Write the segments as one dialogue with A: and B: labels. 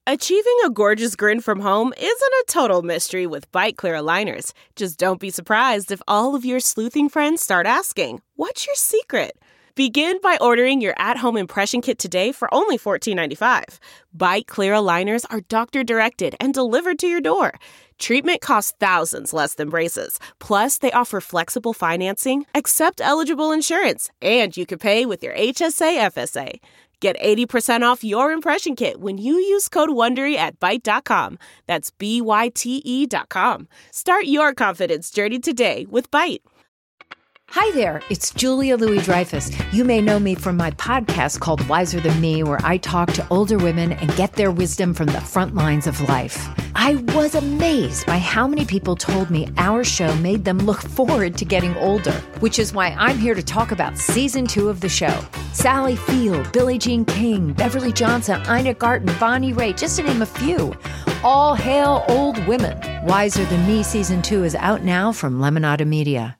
A: Achieving a gorgeous grin from home isn't a total mystery with Byte Clear aligners. Just don't be surprised if all of your sleuthing friends start asking, "What's your secret?" Begin by ordering your at-home impression kit today for only $14.95. Byte Clear aligners are doctor-directed and delivered to your door. Treatment costs thousands less than braces. Plus, they offer flexible financing, accept eligible insurance, and you can pay with your HSA FSA. Get 80% off your impression kit when you use code WONDERY at Byte.com. That's BYTE.com. Start your confidence journey today with Byte.
B: Hi there, it's Julia Louis-Dreyfus. You may know me from my podcast called Wiser Than Me, where I talk to older women and get their wisdom from the front lines of life. I was amazed by how many people told me our show made them look forward to getting older, which is why I'm here to talk about season 2 of the show. Sally Field, Billie Jean King, Beverly Johnson, Ina Garten, Bonnie Raitt, just to name a few. All hail old women. Wiser Than Me season 2 is out now from Lemonada Media.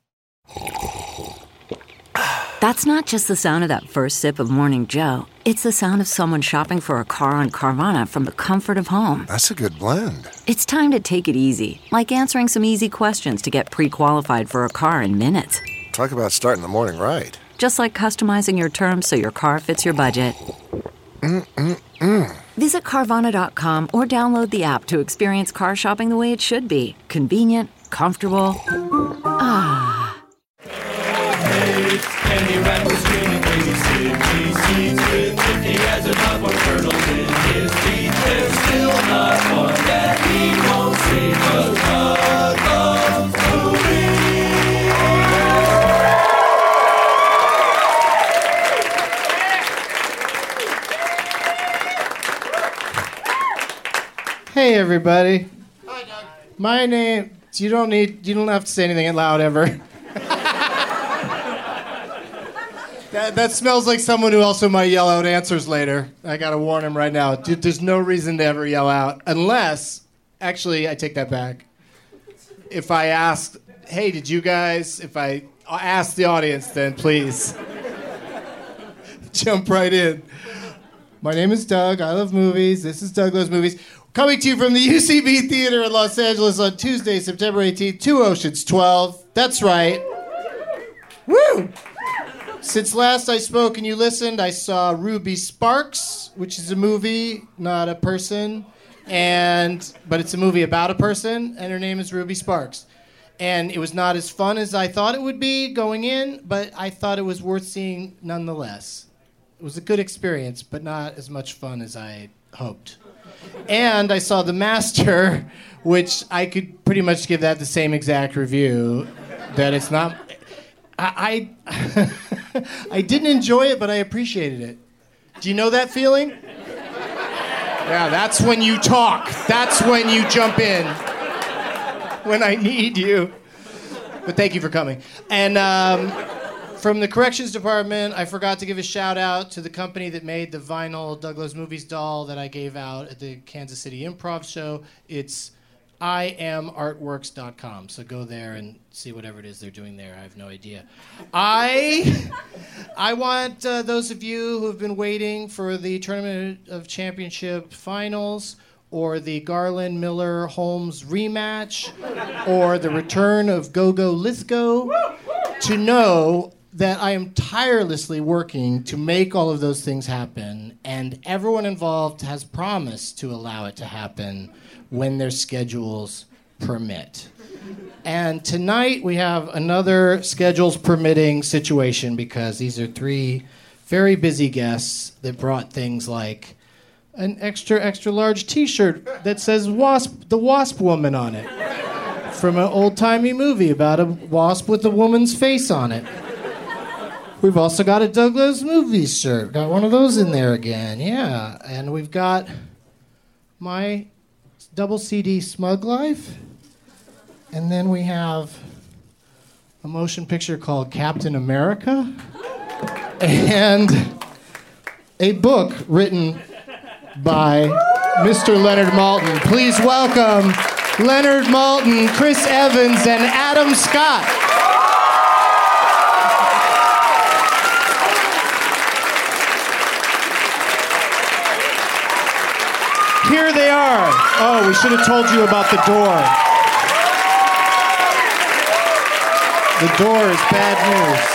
C: That's not just the sound of that first sip of Morning Joe. It's the sound of someone shopping for a car on Carvana from the comfort of home.
D: That's a good blend.
C: It's time to take it easy, like answering some easy questions to get pre-qualified for a car in minutes.
D: Talk about starting the morning right.
C: Just like customizing your terms so your car fits your budget. Visit Carvana.com or download the app to experience car shopping the way it should be. Convenient, comfortable.
E: Kenny Randall screaming crazy city seats with 50 as a top one turtles in his feet. There's still not one that he won't see, but Doug loves
F: movies. Hey everybody. Hi Doug. My name. You don't have to say anything loud ever. That smells like someone who also might yell out answers later. I gotta warn him right now. There's no reason to ever yell out. Unless, actually, I take that back. If I ask, hey, did you guys, if I ask the audience, then please jump right in. My name is Doug. I love movies. This is Doug Loves Movies. Coming to you from the UCB Theater in Los Angeles on Tuesday, September 18th, 2 Oceans 12. That's right. Woo! Since last I spoke and you listened, I saw Ruby Sparks, which is a movie, not a person, but it's a movie about a person, and her name is Ruby Sparks. And it was not as fun as I thought it would be going in, but I thought it was worth seeing nonetheless. It was a good experience, but not as much fun as I hoped. And I saw The Master, which I could pretty much give that the same exact review, that it's not... I didn't enjoy it, but I appreciated it. Do you know that feeling? Yeah, that's when you talk. That's when you jump in. When I need you. But thank you for coming. And from the corrections department, I forgot to give a shout out to the company that made the vinyl Doug Loves Movies doll that I gave out at the Kansas City Improv show. It's iamartworks.com. So go there and see whatever it is they're doing there. I have no idea. I want those of you who have been waiting for the Tournament of Championship finals or the Garland-Miller-Holmes rematch or the return of Gogo Lithgow to know that I am tirelessly working to make all of those things happen, and everyone involved has promised to allow it to happen when their schedules permit. And tonight we have another schedules permitting situation because these are 3 very busy guests that brought things like an extra large t-shirt that says the Wasp Woman on it from an old-timey movie about a wasp with a woman's face on it. We've also got a Doug Loves Movies shirt. Got one of those in there again, yeah. And we've got my double CD Smug Life. And then we have a motion picture called Captain America. And a book written by Mr. Leonard Maltin. Please welcome Leonard Maltin, Chris Evans, and Adam Scott. here they are. Oh, we should have told you about the door. The door is bad news.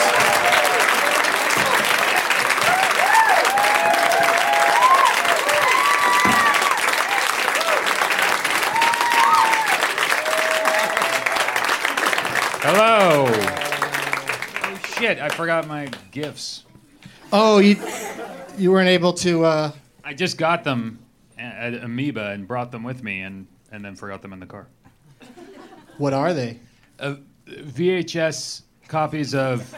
G: Hello. Oh, shit, I forgot my gifts.
F: Oh, you weren't able to...
G: I just got them at Amoeba and brought them with me and then forgot them in the car.
F: What are they?
G: VHS copies of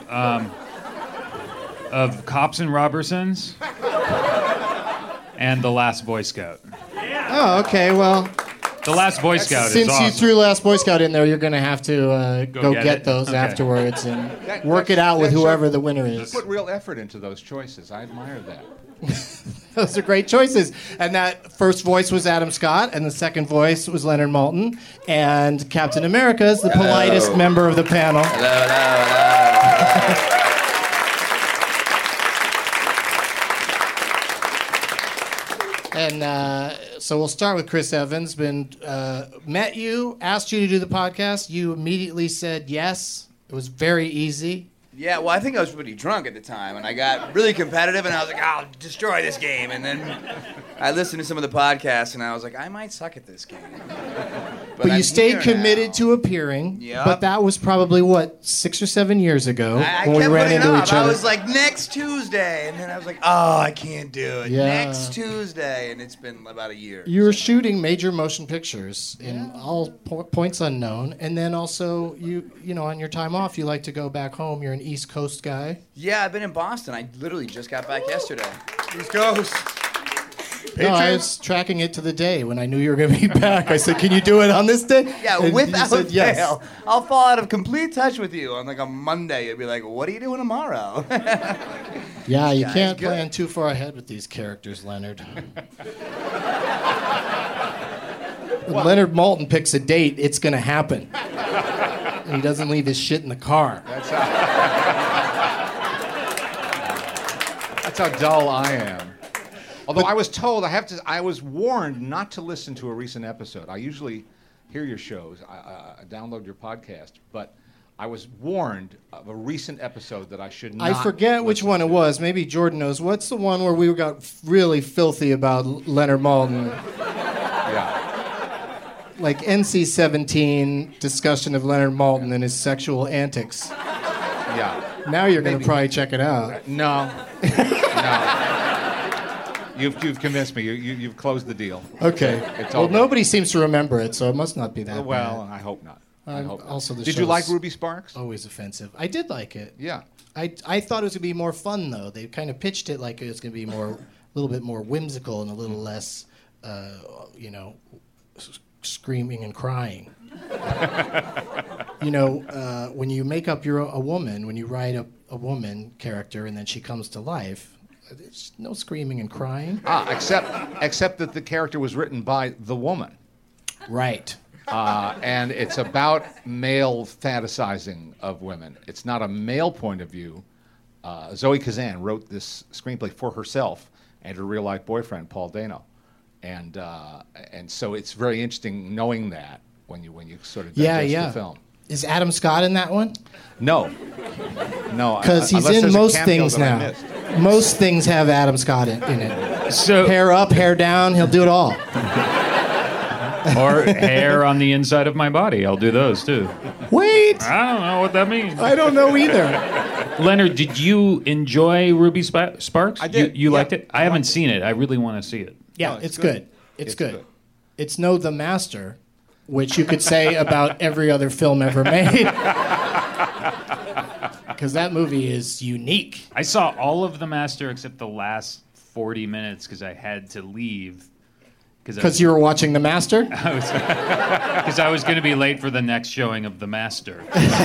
G: Cops and Robertsons and The Last Boy Scout.
F: Oh, okay, well...
G: The Last Boy Scout is
F: Since
G: awesome.
F: you threw Last Boy Scout in there, you're going to have to go get those
G: Okay.
F: afterwards and work it out with whoever the winner is.
H: Put real effort into those choices. I admire that.
F: Those are great choices. And that first voice was Adam Scott, and the second voice was Leonard Maltin. And Captain America is the politest member of the panel.
I: Hello.
F: And so we'll start with Chris Evans. Met you, asked you to do the podcast. You immediately said yes. It was very easy.
I: Yeah, well, I think I was pretty drunk at the time, and I got really competitive, and I was like, I'll destroy this game. And then I listened to some of the podcasts, and I was like, I might suck at this game.
F: But
I: I'm
F: you stayed
I: here
F: committed
I: now.
F: to appearing.
I: Yep.
F: But that was probably, 6 or 7 years ago
I: I
F: when we
I: kept
F: ran
I: putting it
F: into
I: off.
F: each other.
I: I was like, next Tuesday. And then I was like, oh, I can't do it.
F: Yeah.
I: Next Tuesday. And it's been about a year.
F: You were shooting major motion pictures in all points unknown, and then also you on your time off you like to go back home. You're an East Coast guy.
I: Yeah, I've been in Boston. I literally just got back yesterday. East Coast.
F: No, I was tracking it to the day when I knew you were going to be back. I said, "Can you do it on this day?"
I: Yeah,
F: And
I: without
F: you said yes.
I: fail. I'll fall out of complete touch with you on like a Monday. You'll be like, what are you doing tomorrow?
F: Yeah, you
I: guy's
F: can't
I: good.
F: plan too far ahead with these characters, Leonard. When Leonard Maltin picks a date, it's going to happen. And he doesn't leave his shit in the car.
H: That's how dull I am. Although I was told, I was warned not to listen to a recent episode. I usually hear your shows, I download your podcast, but I was warned of a recent episode that I should not
F: I forget which
H: listen
F: one
H: to.
F: it was. Maybe Jordan knows. What's the one where we got really filthy about Leonard Maltin?
H: Yeah.
F: Like NC-17 discussion of Leonard Maltin and his sexual antics.
H: Yeah.
F: Now you're going to
H: Maybe.
F: probably check it out.
H: No. No. You've convinced me. You've closed the deal.
F: Okay.
H: It's
F: Well,
H: over.
F: nobody seems to remember it, so it must not be that
H: Well,
F: bad.
H: I hope not. I hope not.
F: Also, the
H: Did you like
F: show's
H: Ruby Sparks?
F: always offensive. I did like it.
H: Yeah.
F: I thought it was going to be more fun, though. They kind of pitched it like it was going to be a little bit more whimsical and a little less, screaming and crying. When you make up a woman, when you write a woman character and then she comes to life, there's no screaming and crying.
H: Except that the character was written by the woman.
F: Right.
H: And it's about male fantasizing of women. It's not a male point of view. Zoe Kazan wrote this screenplay for herself and her real-life boyfriend, Paul Dano. And so it's very interesting knowing that when you sort of digest the film.
F: Is Adam Scott in that one?
H: No.
F: Because he's
H: unless
F: in
H: there's a
F: most
H: cameo
F: things
H: that I
F: now.
H: missed.
F: Most things have Adam Scott in it.
G: So,
F: Hair up, hair down, he'll do it all.
G: or hair on the inside of my body. I'll do those too.
F: Wait!
G: I don't know what that means.
F: I don't know either.
G: Leonard, did you enjoy Ruby Sparks?
H: I did,
G: You
H: yeah.
G: liked it? I haven't seen it. I really want to see it.
F: Yeah,
H: No,
F: it's
H: it's
F: good.
H: good.
F: It's
H: It's
F: good.
H: good.
F: It's no The Master, which you could say about every other film ever made. Because that movie is unique.
G: I saw all of The Master except the last 40 minutes because I had to leave.
F: Because you were watching The Master?
G: Because I was going to be late for the next showing of The Master.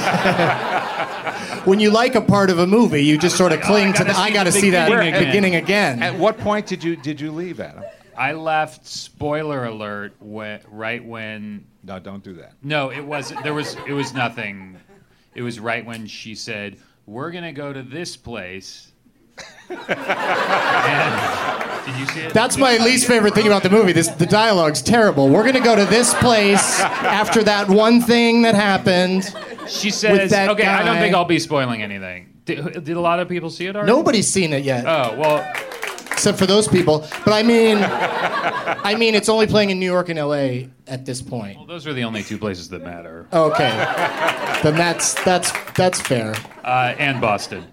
F: When you like a part of a movie, you just sort of cling to
G: I
F: I
G: gotta
F: got to
G: see
F: see
G: the
F: that
G: beginning again.
F: beginning again.
H: At what point did you leave, Adam?
G: I left, spoiler alert, right when...
H: No, don't do that.
G: No, it was nothing. It was right when she said, we're going to go to this place. Did you see it?
F: That's my least favorite thing about the movie. The dialogue's terrible. We're gonna go to this place after that one thing that happened.
G: She says,
F: with that
G: okay, I don't
F: guy.
G: think I'll be spoiling anything. Did a lot of people see it already?
F: Nobody's seen it yet.
G: Oh, well,
F: Except for those people. But I mean, it's only playing in New York and L.A. at this point.
G: those are the only two places that matter.
F: Okay, then that's fair.
G: And Boston.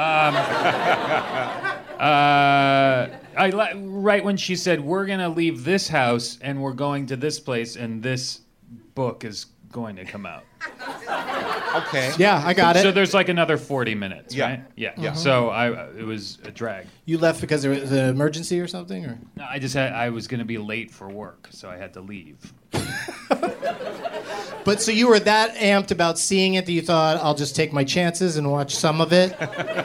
G: Right when she said, we're going to leave this house and we're going to this place and this book is going to come out.
H: Okay.
F: Yeah, I got
G: So
F: it.
G: there's like another 40 minutes,
H: Yeah.
G: right? Yeah.
H: Yeah.
G: So it was a drag.
F: You left because there was an emergency or something, or?
G: No, I was going to be late for work, so I had to leave.
F: But so you were that amped about seeing it that you thought, I'll just take my chances and watch some of it?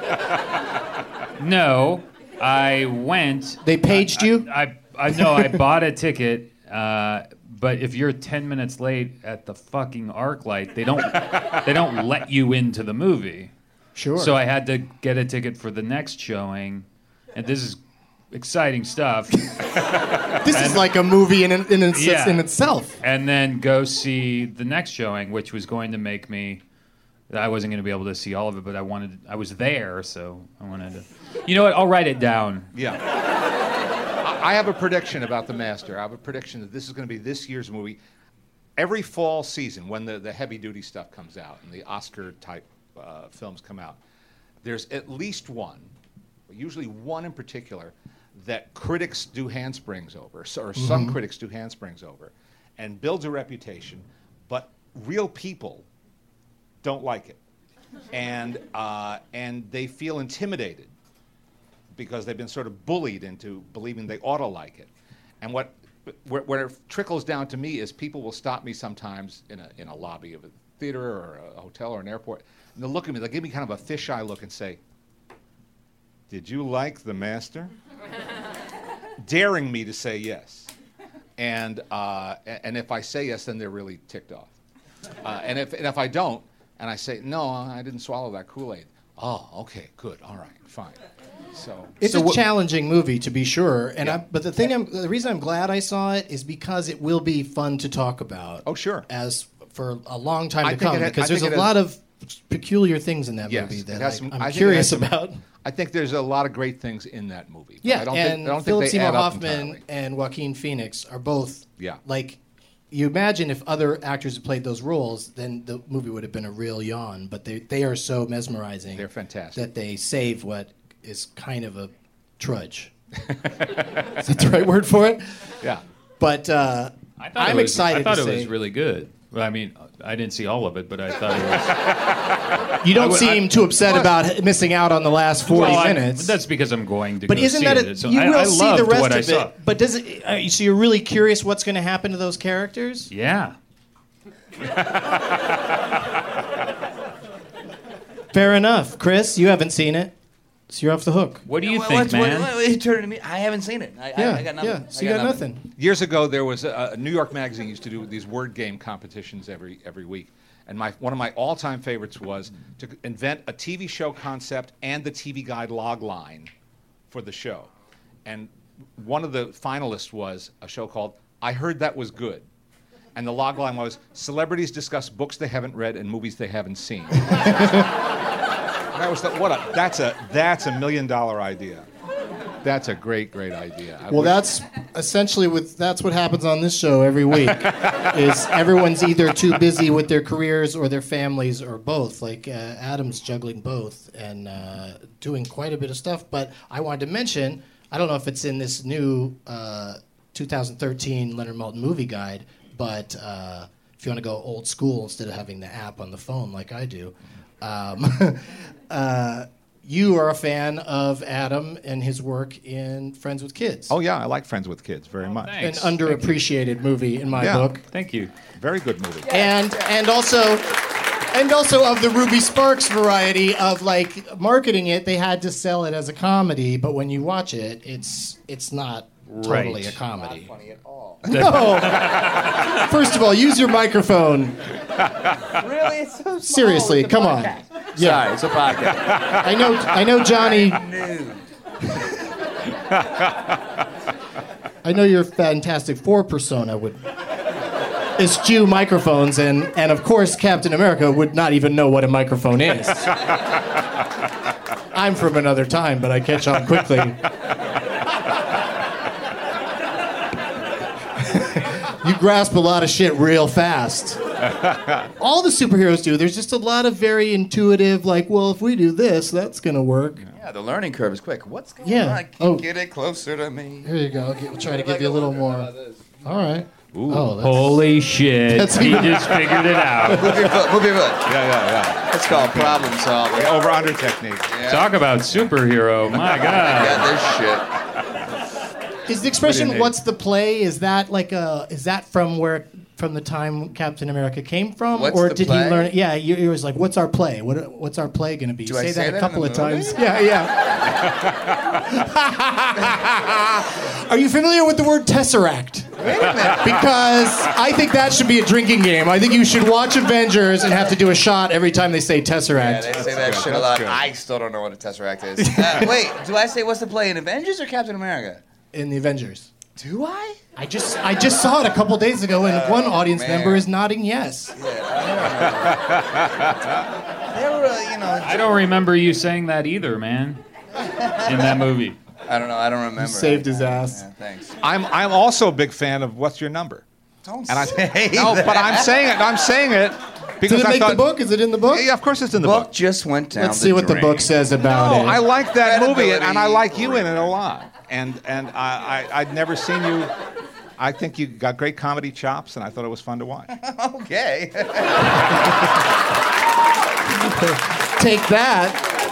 G: No, I went.
F: They paged you?
G: I bought a ticket. But if you're 10 minutes late at the fucking ArcLight, they don't let you into the movie.
F: Sure.
G: So I had to get a ticket for the next showing, and this is exciting stuff.
F: This is like a movie in itself.
G: And then go see the next showing, which was going to make me. I wasn't going to be able to see all of it, but I was there, so I wanted to. You know what? I'll write it down.
H: Yeah. I have a prediction about The Master. I have a prediction that this is going to be this year's movie. Every fall season, when the heavy-duty stuff comes out and the Oscar-type films come out, there's at least one, usually one in particular, that critics do handsprings over, or some critics do handsprings over, and builds a reputation, but real people don't like it. And they feel intimidated because they've been sort of bullied into believing they ought to like it. And where it trickles down to me is people will stop me sometimes in a lobby of a theater or a hotel or an airport, and they'll look at me, they'll give me kind of a fisheye look and say, "Did you like The Master?" Daring me to say yes. And if I say yes, then they're really ticked off. And if I don't, and I say, "No, I didn't swallow that Kool-Aid." "Oh, okay, good, all right, fine." So
F: It's a challenging movie, to be sure. And but the reason I'm glad I saw it is because it will be fun to talk about.
H: Oh, sure.
F: As for a long time
H: I
F: to
H: think
F: come,
H: it ha-
F: because
H: I
F: there's
H: think
F: a
H: it has-
F: lot of peculiar things in that
H: yes,
F: movie
H: it
F: that
H: has some- I
F: I'm
H: think it
F: curious
H: has some-
F: about.
H: I think there's a lot of great things in that movie. But
F: Yeah,
H: I don't
F: and
H: think
F: Philip
H: they
F: Seymour
H: add up
F: Hoffman
H: entirely.
F: and Joaquin Phoenix are both
H: Yeah.
F: like. You imagine if other actors had played those roles, then the movie would have been a real yawn. But they are so mesmerizing.
H: They're fantastic.
F: That they save what is kind of a trudge. Is that the right word for it?
H: Yeah.
F: But I'm excited.
G: I thought
F: to
G: it
F: say,
G: was really good. Well, I mean, I didn't see all of it, but I thought it was.
F: You don't seem too upset about missing out on the last 40 minutes.
G: That's because I'm going to
F: But
G: go
F: isn't
G: see
F: that
G: it. So
F: you will
G: I
F: see
G: loved
F: the rest
G: what
F: of
G: I saw.
F: it? But does it? So you're really curious what's going to happen to those characters?
G: Yeah.
F: Fair enough, Chris. You haven't seen it, so you're off the hook.
G: What do you
I: What-
G: think,
I: what's-
G: man?
I: what are you turning to me? I haven't seen it. I got nothing.
F: yeah. So you got nothing.
H: Years ago, there was a New York Magazine used to do these word game competitions every week, and one of my all-time favorites was to invent a TV show concept and the TV Guide log line for the show. And one of the finalists was a show called "I Heard That Was Good," and the log line was "Celebrities discuss books they haven't read and movies they haven't seen." That was that's a $1 million idea. That's a great idea.
F: Well, that's essentially that's what happens on this show every week. Is everyone's either too busy with their careers or their families or both. Like Adam's juggling both and doing quite a bit of stuff. But I wanted to mention, I don't know if it's in this new 2013 Leonard Maltin movie guide, but if you want to go old school instead of having the app on the phone like I do. You are a fan of Adam and his work in Friends with Kids.
H: Oh yeah, I like Friends with Kids very much.
F: An
G: Thanks.
F: underappreciated movie in my book.
G: Thank you.
H: Very good movie.
F: And also of the Ruby Sparks variety of like marketing it, they had to sell it as a comedy, but when you watch it, it's not totally a comedy.
I: Not funny at all.
F: No. First of all, use your microphone.
I: Really? It's so small.
F: Seriously,
I: It's a
F: come on.
I: podcast. Sorry, it's a podcast.
F: I know Johnny.
I: Nude.
F: I know your Fantastic Four persona would eschew microphones, and of course Captain America would not even know what a microphone is. I'm from another time, but I catch on quickly. You grasp a lot of shit real fast. All the superheroes do. There's just a lot of very intuitive, like, well, if we do this, that's gonna work.
I: Yeah, the learning curve is quick. What's going
F: Yeah.
I: on? Get it closer to me.
F: Here you go. We'll try to give you a little more. All right.
G: Ooh.
F: Oh, that's-
G: Holy shit. He just figured it out.
I: Move your foot. Move your foot.
H: Yeah.
I: That's called problem solving.
H: Over-under technique.
I: Yeah.
G: Talk about superhero. My God.
I: Got this shit.
F: Is the expression
H: What do you need?
F: "What's the play"? Is that from the time Captain America came from,
I: What's
F: or
I: the
F: did
I: play?
F: he learn it? Yeah, you was like, "What's our play? What's our play going to be?"
I: Do
F: You
I: I
F: say
I: say
F: that a
I: that
F: couple
I: in
F: of
I: the
F: times.
I: movie?
F: Yeah. Are you familiar with the word tesseract?
I: Wait a minute.
F: Because I think that should be a drinking game. I think you should watch Avengers and have to do a shot every time they say
I: Yeah,
F: tesseract.
I: they say that
H: good.
I: shit a
H: That's
I: lot.
H: good.
I: I still don't know what a Tesseract is. Wait, do I say what's the play in Avengers or Captain America?
F: In the Avengers.
I: Do I?
F: I just saw it a couple days ago, and one audience
I: man.
F: member is nodding yes.
I: They were,
G: I don't remember you saying that either, man. In that movie.
I: I don't know. I don't remember.
F: Saved his ass.
I: Yeah, thanks.
H: I'm also a big fan of What's Your Number?
I: Don't
H: And I
I: say
H: no,
I: that.
H: but I'm saying it because
F: Did it
H: I
F: make
H: thought
F: the book? Is it in the book?
H: Yeah, of course it's in the
I: book
H: book.
I: just went down.
F: Let's see what the book says about
H: No,
F: it.
H: I like that movie,
I: Credibility.
H: and I like you in it a lot. And I'd never seen you. I think you got great comedy chops, and I thought it was fun to watch.
I: Okay.
F: Take that.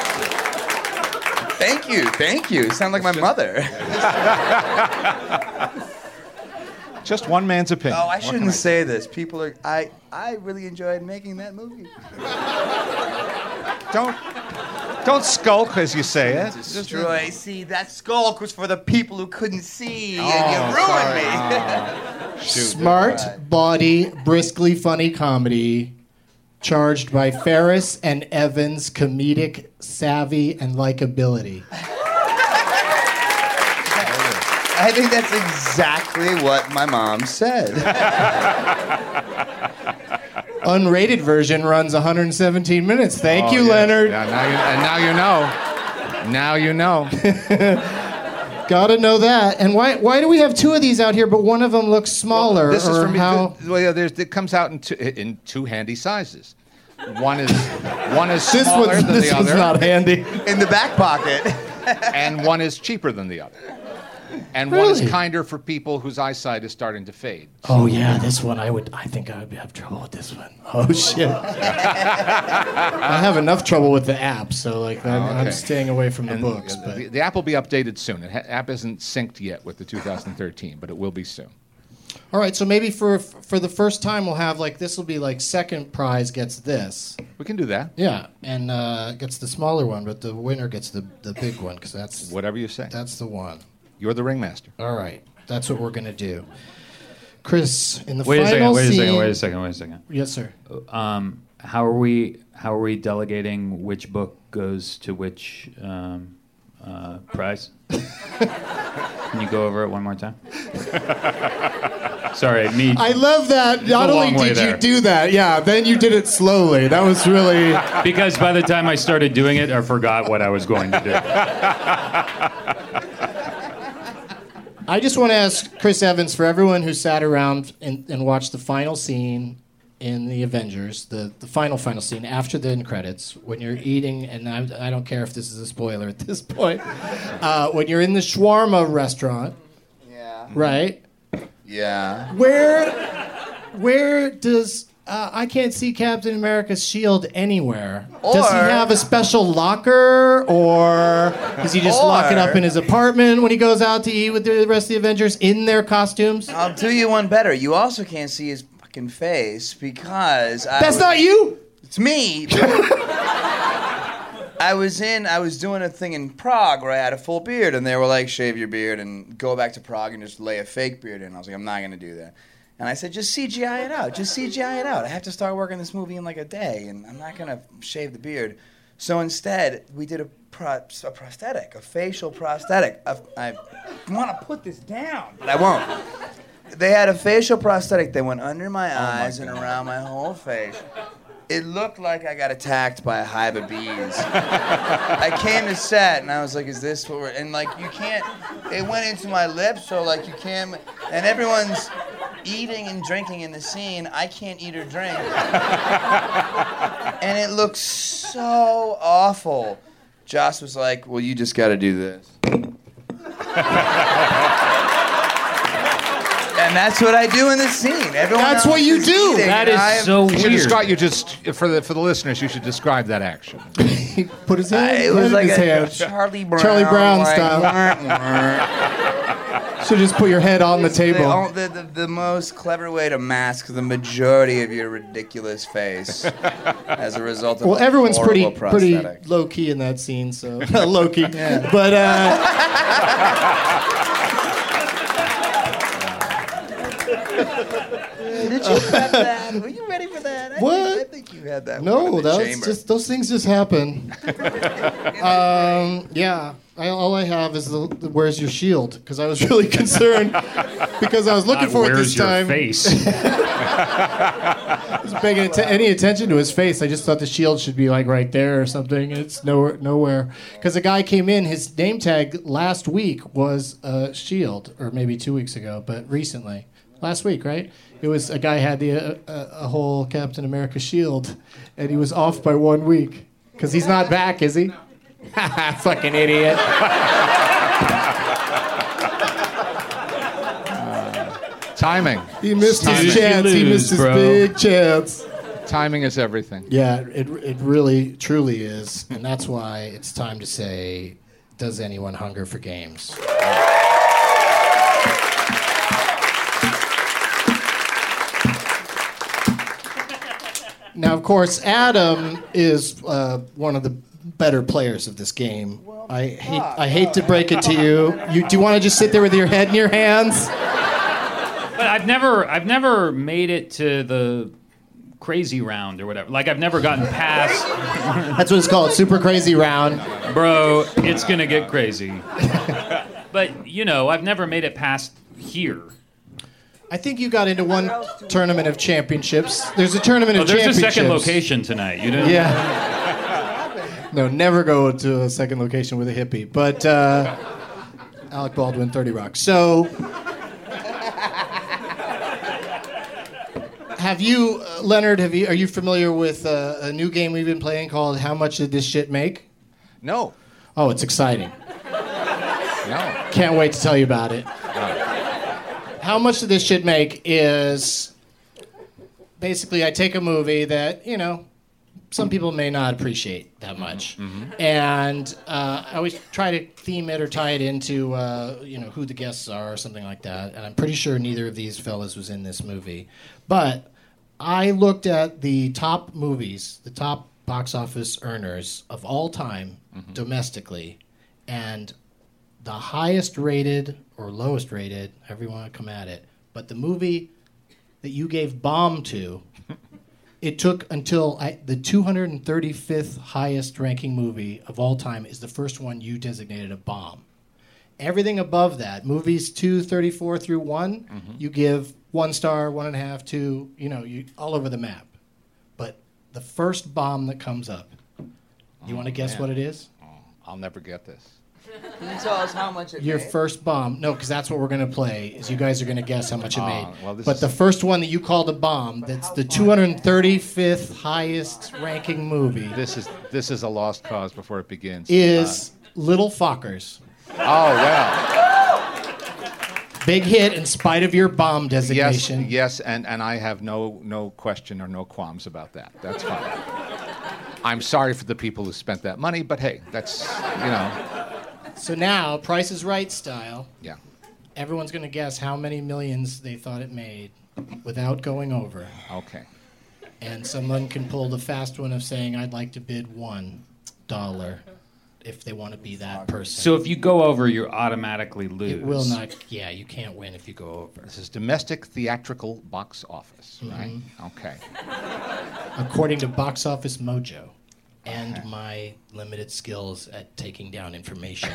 I: Thank you. You sound like my mother.
H: Just one man's opinion.
I: Oh, I
H: What can
I: shouldn't say this. People are. I really enjoyed making that movie.
H: Don't skulk as you say it.
I: Destroy. See, that skulk was for the people who couldn't see, and
H: Oh,
I: you ruined
H: sorry.
I: me.
F: Smart body, briskly funny comedy, charged by Ferris and Evans' comedic savvy and likability.
I: I think that's exactly what my mom said.
F: Unrated version runs 117 minutes. Thank you,
H: yes.
F: Leonard.
H: Yeah, now you know. Now you know.
F: Gotta know that. And why do we have two of these out here, but one of them looks smaller?
H: This is
F: or
H: from
F: how?
H: Well, yeah, it comes out in two handy sizes. One is
F: This
H: smaller
F: one's
H: than
F: this
H: the
F: one's
H: other,
F: not handy.
I: In the back pocket.
H: and one is cheaper than the other. And one
F: Really?
H: is kinder for people whose eyesight is starting to fade.
F: Oh yeah, this one I think I would have trouble with this one. Oh shit. I have enough trouble with the app, so I'm
H: okay.
F: staying away from the
H: And
F: books. But
H: the app will be updated soon. The app isn't synced yet with the 2013, but it will be soon.
F: all right, so maybe for the first time we'll have this will be second prize gets this.
H: We can do that.
F: Yeah, and gets the smaller one, but the winner gets the big one because that's
H: Whatever you say.
F: that's the one.
H: You're the ringmaster.
F: All right, that's what we're gonna do. Chris, in the
G: Wait a
F: final
G: second.
F: scene. Yes, sir.
G: How are we delegating which book goes to which prize? Can you go over it one more time? Sorry, me.
F: I love that. Not
G: a
F: only
G: long way
F: did you
G: there.
F: do that, yeah, then you did it slowly. That was really.
G: Because by the time I started doing it, I forgot what I was going to do.
F: I just want to ask Chris Evans, for everyone who sat around and watched the final scene in the Avengers, the final scene after the end credits, when you're eating, and I don't care if this is a spoiler at this point, when you're in the shawarma restaurant,
I: Yeah.
F: right?
I: Yeah.
F: Where does I can't see Captain America's shield anywhere. Does he
I: Or-
F: have a special locker, or does he just lock it up in his apartment when he goes out to eat with the rest of the Avengers in their costumes?
I: I'll do you one better. You also can't see his fucking face because
F: That's not you.
I: It's me. I was doing a thing in Prague where I had a full beard, and they were like, shave your beard and go back to Prague and just lay a fake beard in. I was like, I'm not going to do that. And I said, just CGI it out. Just CGI it out. I have to start working this movie in like a day, and I'm not going to shave the beard. So instead, we did a prosthetic, a facial prosthetic. I want to put this down, but I won't. They had a facial prosthetic that went under my eyes and around my whole face. It looked like I got attacked by a hive of bees. I came to set and I was like, is this what we're... And like, you can't... It went into my lips, so like you can't... And everyone's eating and drinking in the scene. I can't eat or drink. And it looks so awful. Joss was like, well, you just got to do this. And that's what I do in the scene. Everyone
F: That's what you do.
I: Eating,
G: That is so weird.
H: You just for the listeners, you should describe that action.
F: He put his hand
I: It was
F: in
I: like
F: his
I: a
F: hand.
I: Charlie Brown,
F: Charlie Brown
I: style.
F: Should just put your head on the table.
I: The most clever way to mask the majority of your ridiculous face as a result of
F: everyone's pretty
I: prosthetic.
F: low key in that scene, so low key.
I: Yeah.
F: But
I: did you have that? Were you ready for that?
F: What?
I: I think you had that.
F: no,
I: one in the
F: that was
I: chamber.
F: just those things just happen. Yeah. All I have is the where's your shield? Because I was really concerned because I was looking for it this time.
G: Where's your face?
F: I was paying any attention to his face. I just thought the shield should be like right there or something. It's nowhere. Because a guy came in, his name tag last week was shield, or maybe 2 weeks ago, but recently. Last week, right? It was a guy had a whole Captain America shield, and he was off by 1 week. Because he's not back, is he? Fucking idiot.
H: Timing.
F: He missed
G: Timing.
F: his chance. He missed his
G: Bro.
F: big chance.
H: Timing is everything.
F: Yeah, it really, truly is. And that's why it's time to say, does anyone hunger for games? Now, of course, Adam is one of the better players of this game. I hate to break it to you. Do you want to just sit there with your head in your hands?
G: But I've never made it to the crazy round or whatever. Like I've never gotten past.
F: That's what it's called, super crazy round.
G: Bro, it's gonna get crazy. But I've never made it past here.
F: I think you got into one tournament of championships. There's a tournament of championships.
G: There's a second location tonight. You didn't?
F: Yeah. No, never go to a second location with a hippie. But Alec Baldwin, 30 Rock. So, have you, Leonard? Are you familiar with a new game we've been playing called "How Much Did This Shit Make"?
H: No.
F: Oh, it's exciting.
H: No.
F: Can't wait to tell you about it. How much did this shit make is basically I take a movie that, some people may not appreciate that much. And I always try to theme it or tie it into, who the guests are or something like that. And I'm pretty sure neither of these fellas was in this movie. But I looked at the top movies, the top box office earners of all time domestically, and the highest rated or lowest rated, however you want to come at it, but the movie that you gave bomb to, it took until the 235th highest ranking movie of all time is the first one you designated a bomb. Everything above that, movies 234 through 1, you give 1 star, 1.5, 2, you all over the map. But the first bomb that comes up, you want to guess what it is?
H: Oh, I'll never get this.
I: Can you tell us how much it
F: Your
I: made?
F: first bomb. No, because that's what we're going to play, is you guys are going to guess how much it made.
H: Well,
F: but the first one that you called a bomb, that's the 235th highest ranking movie,
H: This is a lost cause before it begins.
F: is Little Fockers.
H: Oh, well.
F: Big hit in spite of your bomb designation.
H: Yes, and I have no question or no qualms about that. That's fine. I'm sorry for the people who spent that money, but hey, that's,
F: So now, Price is Right style,
H: yeah.
F: everyone's going to guess how many millions they thought it made without going over.
H: Okay.
F: And someone can pull the fast one of saying, I'd like to bid $1 if they want to be that person.
G: So if you go over, you automatically lose.
F: It will not, you can't win if you go over.
H: This is domestic theatrical box office, right? Okay.
F: According to Box Office Mojo. and my limited skills at taking down information.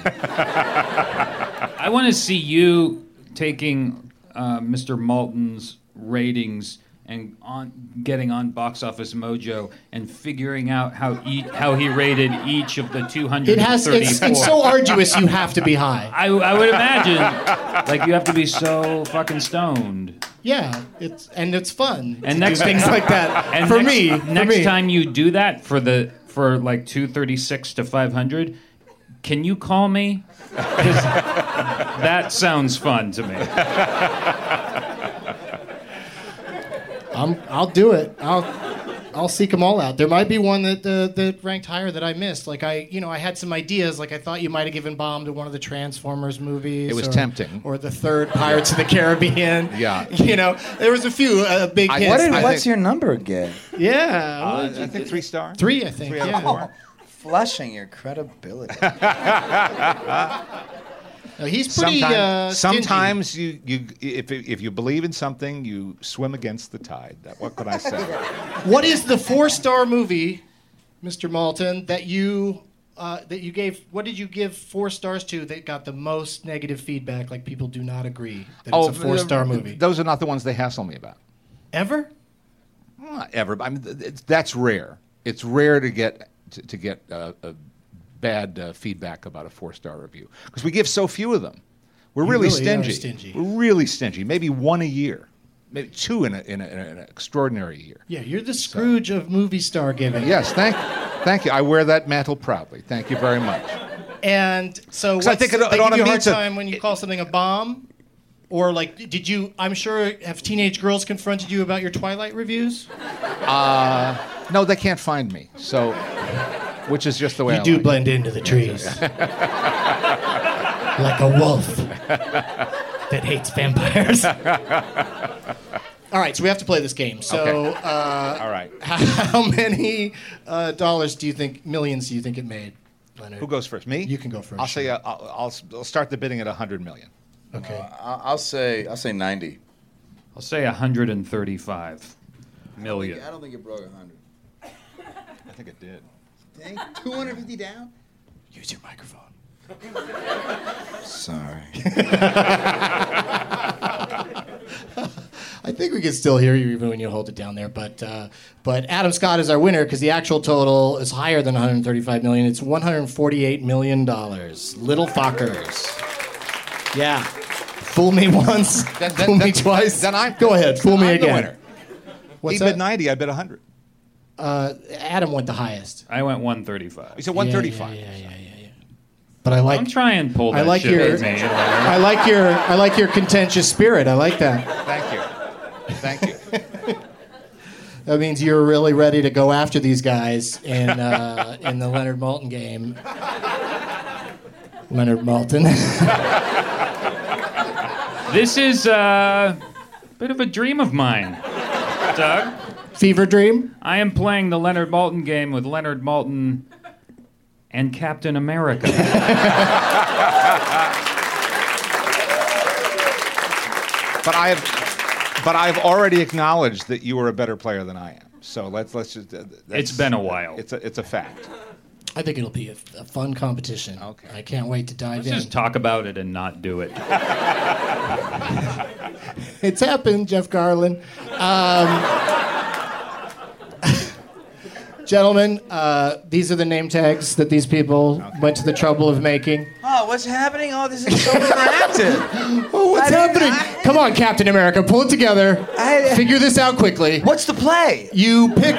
G: I want to see you taking Mr. Malton's ratings and getting on Box Office Mojo and figuring out how he rated each of the 234.
F: It's so arduous. You have to be high.
G: I would imagine, like, you have to be so fucking stoned.
F: Yeah, it's fun.
G: And next
F: things like that.
G: And
F: for
G: next
F: me,
G: time you do that for like 236 to 500, can you call me? 'Cause that sounds fun to me.
F: I'll do it. I'll seek them all out. There might be one that ranked higher that I missed. Like I had some ideas. Like I thought you might have given bomb to one of the Transformers movies.
H: It was tempting.
F: Or the third Pirates of the Caribbean.
H: Yeah.
F: There was a few big hits.
I: What's your number again?
F: Yeah.
H: I think 3 stars.
F: 3, I think.
H: 3 out of 4.
I: Flushing your credibility.
F: No, he's pretty
H: sometimes
F: stingy.
H: if you believe in something, you swim against the tide. What could I say?
F: What is the 4-star movie, Mr. Malton, that you gave? What did you give 4 stars to that got the most negative feedback? Like people do not agree that it's a 4-star movie.
H: Those are not the ones they hassle me about.
F: Ever?
H: Not ever. I mean, that's rare. It's rare to get a bad feedback about a 4-star review because we give so few of them. We're really stingy. We're really stingy. Maybe 1 a year, maybe 2 in an extraordinary year.
F: Yeah, you're the Scrooge of movie star giving.
H: Yes, thank you. I wear that mantle proudly. Thank you very much.
F: And so,
H: I think
F: they give you a hard time when you call something a bomb, or like, did you? I'm sure have teenage girls confronted you about your Twilight reviews?
H: No, they can't find me. So. Which is just the way
F: you do blend into the trees. Like a wolf that hates vampires. All right, so we have to play this game. So,
H: okay. All right.
F: How many millions do you think it made, Leonard?
H: Who goes first? Me?
F: You can go first.
H: I'll say I'll start the bidding at 100 million.
F: Okay.
I: I'll say 90.
G: I'll say 135 million.
I: I don't think it broke 100.
H: I think it did.
I: 250 down?
F: Use your microphone.
I: Sorry.
F: I think we can still hear you even when you hold it down there. But Adam Scott is our winner because the actual total is higher than 135 million. It's $148 million. Little fuckers. Yeah. Fool me once. Fool me twice. Go ahead. Fool me again.
H: The winner.
F: What's
H: he
F: that?
H: bid 90. I bid 100.
F: Adam went the highest.
G: I went 135.
H: You said 135.
F: Yeah. But I'm
G: trying to pull that
F: like
G: shit
F: your,
G: with me.
F: I like your contentious spirit. I like that.
H: Thank you.
F: That means you're really ready to go after these guys in the Leonard Maltin game. Leonard Maltin.
G: This is a bit of a dream of mine, Doug.
F: Fever dream?
G: I am playing the Leonard Maltin game with Leonard Maltin and Captain America.
H: But I've already acknowledged that you were a better player than I am. So let's just.
G: It's been a while.
H: It's a fact.
F: I think it'll be a fun competition.
H: Okay.
F: I can't wait to dive in.
G: Let's just talk about it and not do it.
F: It's happened, Jeff Garlin. Gentlemen, these are the name tags that these people went to the trouble of making.
I: Oh, what's happening? Oh, this is so interactive.
F: Oh, what's happening? Come on, Captain America, pull it together. Figure this out quickly.
I: What's the play?
F: You pick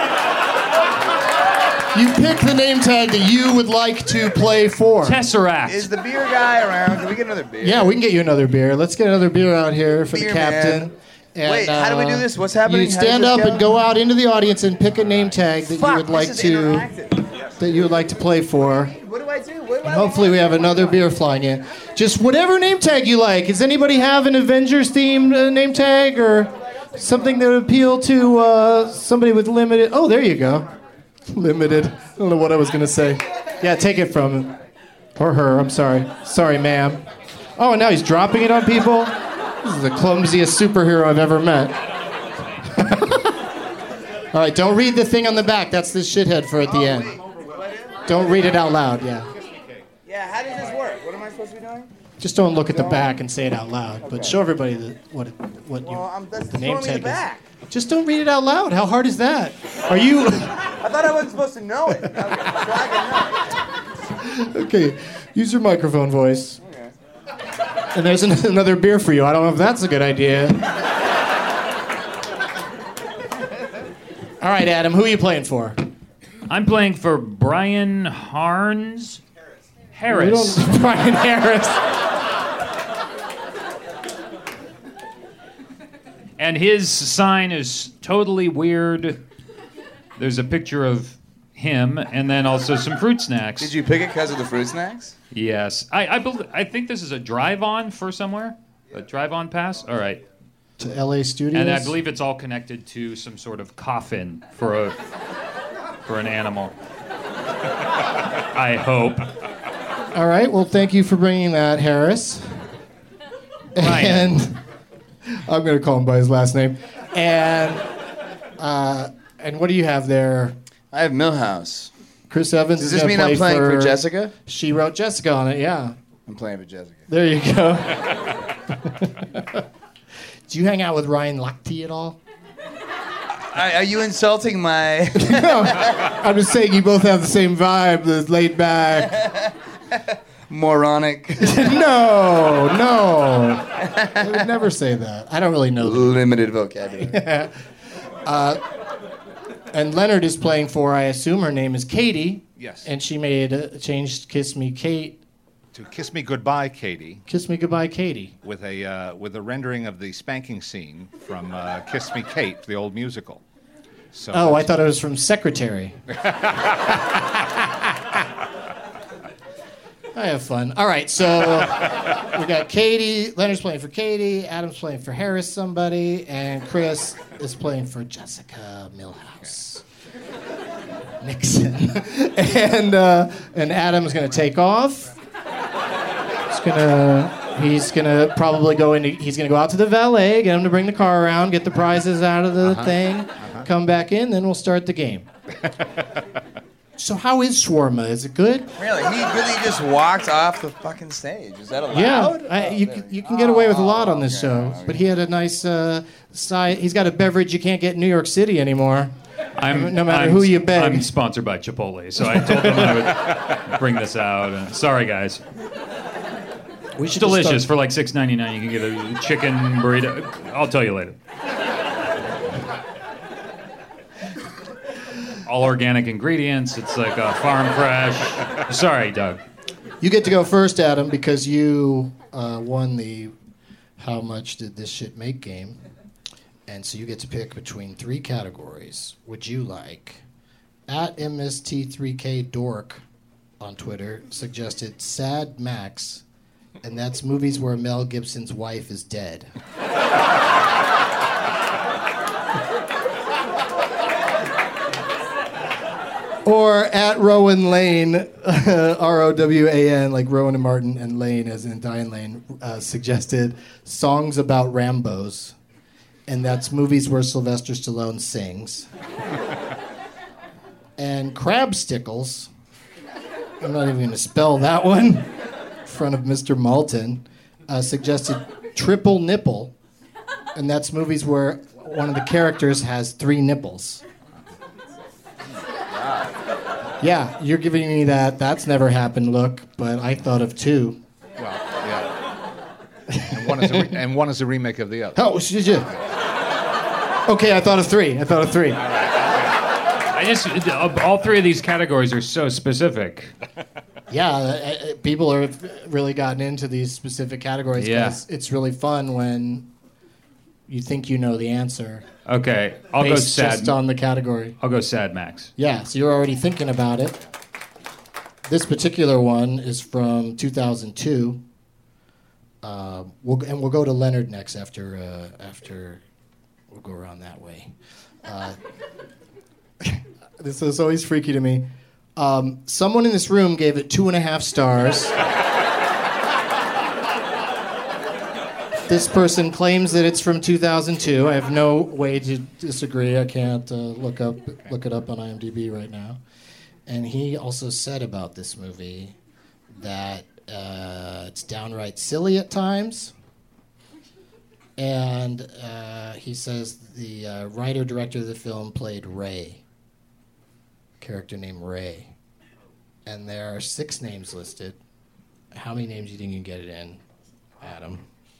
F: the name tag that you would like to play for.
G: Tesseract.
I: Is the beer guy around? Can we get another beer?
F: Yeah, we can get you another beer. Let's get another beer out here for
I: Beer
F: the captain.
I: man.
F: And,
I: Wait, how do we do this? What's happening?
F: You
I: How
F: stand
I: does
F: up
I: this go?
F: and go out into the audience and pick a name tag that you would like to play for.
I: What do I do?
F: Hopefully we have another beer flying in. Just whatever name tag you like. Does anybody have an Avengers themed name tag or something that would appeal to somebody with limited? Oh, there you go. Limited. I don't know what I was gonna say. Yeah, take it from him or her. I'm sorry. Sorry, ma'am. Oh, and now he's dropping it on people. This is the clumsiest superhero I've ever met. All right, don't read the thing on the back. That's the shithead for at the end. Don't read it out loud, yeah.
I: Yeah, how does this work? What am I supposed to be doing?
F: Just don't look at the back and say it out loud, but
I: Okay.
F: show everybody what
I: That's
F: the name
I: throwing me
F: tag
I: the back.
F: is. Just don't read it out loud. How hard is that? Are you...
I: I thought I wasn't supposed to know it. Okay, so I can know it.
F: Okay, use your microphone voice.
I: Okay.
F: And there's another beer for you. I don't know if that's a good idea. All right, Adam, who are you playing for?
G: I'm playing for Brian Harris.
F: Brian Harris.
G: And his sign is totally weird. There's a picture of him and then also some fruit snacks.
I: Did you pick it because of the fruit snacks?
G: Yes. I think this is a drive-on for somewhere. A drive-on pass? All right.
F: To LA Studios.
G: And I believe it's all connected to some sort of coffin for an animal. I hope.
F: All right, well, thank you for bringing that, Harris.
G: Ryan.
F: And I'm going to call him by his last name. And what do you have there?
I: I have Millhouse.
F: Chris Evans
I: Does
F: is
I: this
F: gonna
I: mean I'm
F: play
I: playing for Jessica?
F: She wrote Jessica on it, yeah.
I: I'm playing for Jessica.
F: There you go. Do you hang out with Ryan Lochte at all?
I: Are you insulting my...
F: No, I'm just saying you both have the same vibe, the laid back.
I: Moronic.
F: No. I would never say that. I don't really know that.
I: Limited vocabulary.
F: And Leonard is playing for, I assume her name is Katie.
H: Yes.
F: And she made a change, Kiss Me Kate.
H: To Kiss Me Goodbye, Katie,
F: Kiss Me Goodbye, Katie.
H: with a rendering of the spanking scene from Kiss Me Kate, the old musical. So
F: Oh, I thought it was from Secretary. I have fun. All right, so we got Katie. Leonard's playing for Katie. Adam's playing for Harris somebody. And Chris is playing for Jessica Millhouse. Nixon. And Adam's going to take off. He's gonna probably go out to the valet, get him to bring the car around, get the prizes out of the thing, come back in, then we'll start the game. So how is Shawarma? Is it good?
I: Really? He really just walked off the fucking stage. Is that allowed?
F: Yeah, you can get away with a lot on this show.
I: okay.
F: But he had a nice side. He's got a beverage you can't get in New York City anymore. No matter who you beg.
G: I'm sponsored by Chipotle, so I told them I would bring this out. Sorry, guys.
F: We should
G: Delicious
F: just
G: for like $6.99. You can get a chicken burrito. I'll tell you later. All organic ingredients. It's like farm fresh. Sorry, Doug.
F: You get to go first, Adam, because you won the How Much Did This Shit Make game. And so you get to pick between 3 categories. Would you like? At MST3K Dork on Twitter suggested Sad Max, and that's movies where Mel Gibson's wife is dead. Or at Rowan Lane, R-O-W-A-N, like Rowan and Martin, and Lane as in Diane Lane, suggested songs about Rambos. And that's movies where Sylvester Stallone sings. And Crabstickles, I'm not even going to spell that one, in front of Mr. Malton, suggested Triple Nipple. And that's movies where one of the characters has 3 nipples. Yeah, you're giving me that "that's never happened" look, but I thought of 2.
H: Well, yeah. And one is a remake of the other.
F: Oh, did you? Okay, I thought of 3.
G: I just all 3 of these categories are so specific.
F: Yeah, people have really gotten into these specific categories because it's really fun when you think you know the answer.
G: Okay, I'll go
F: based
G: sad.
F: just on the category.
G: I'll go Sad Max.
F: Yeah, so you're already thinking about it. This particular one is from 2002. We'll go to Leonard next after we'll go around that way. This is always freaky to me. Someone in this room gave it 2.5 stars. This person claims that it's from 2002. I have no way to disagree. I can't look it up on IMDb right now. And he also said about this movie that it's downright silly at times. And he says the writer-director of the film played Ray, a character named Ray. And there are 6 names listed. How many names do you think you can get it in, Adam?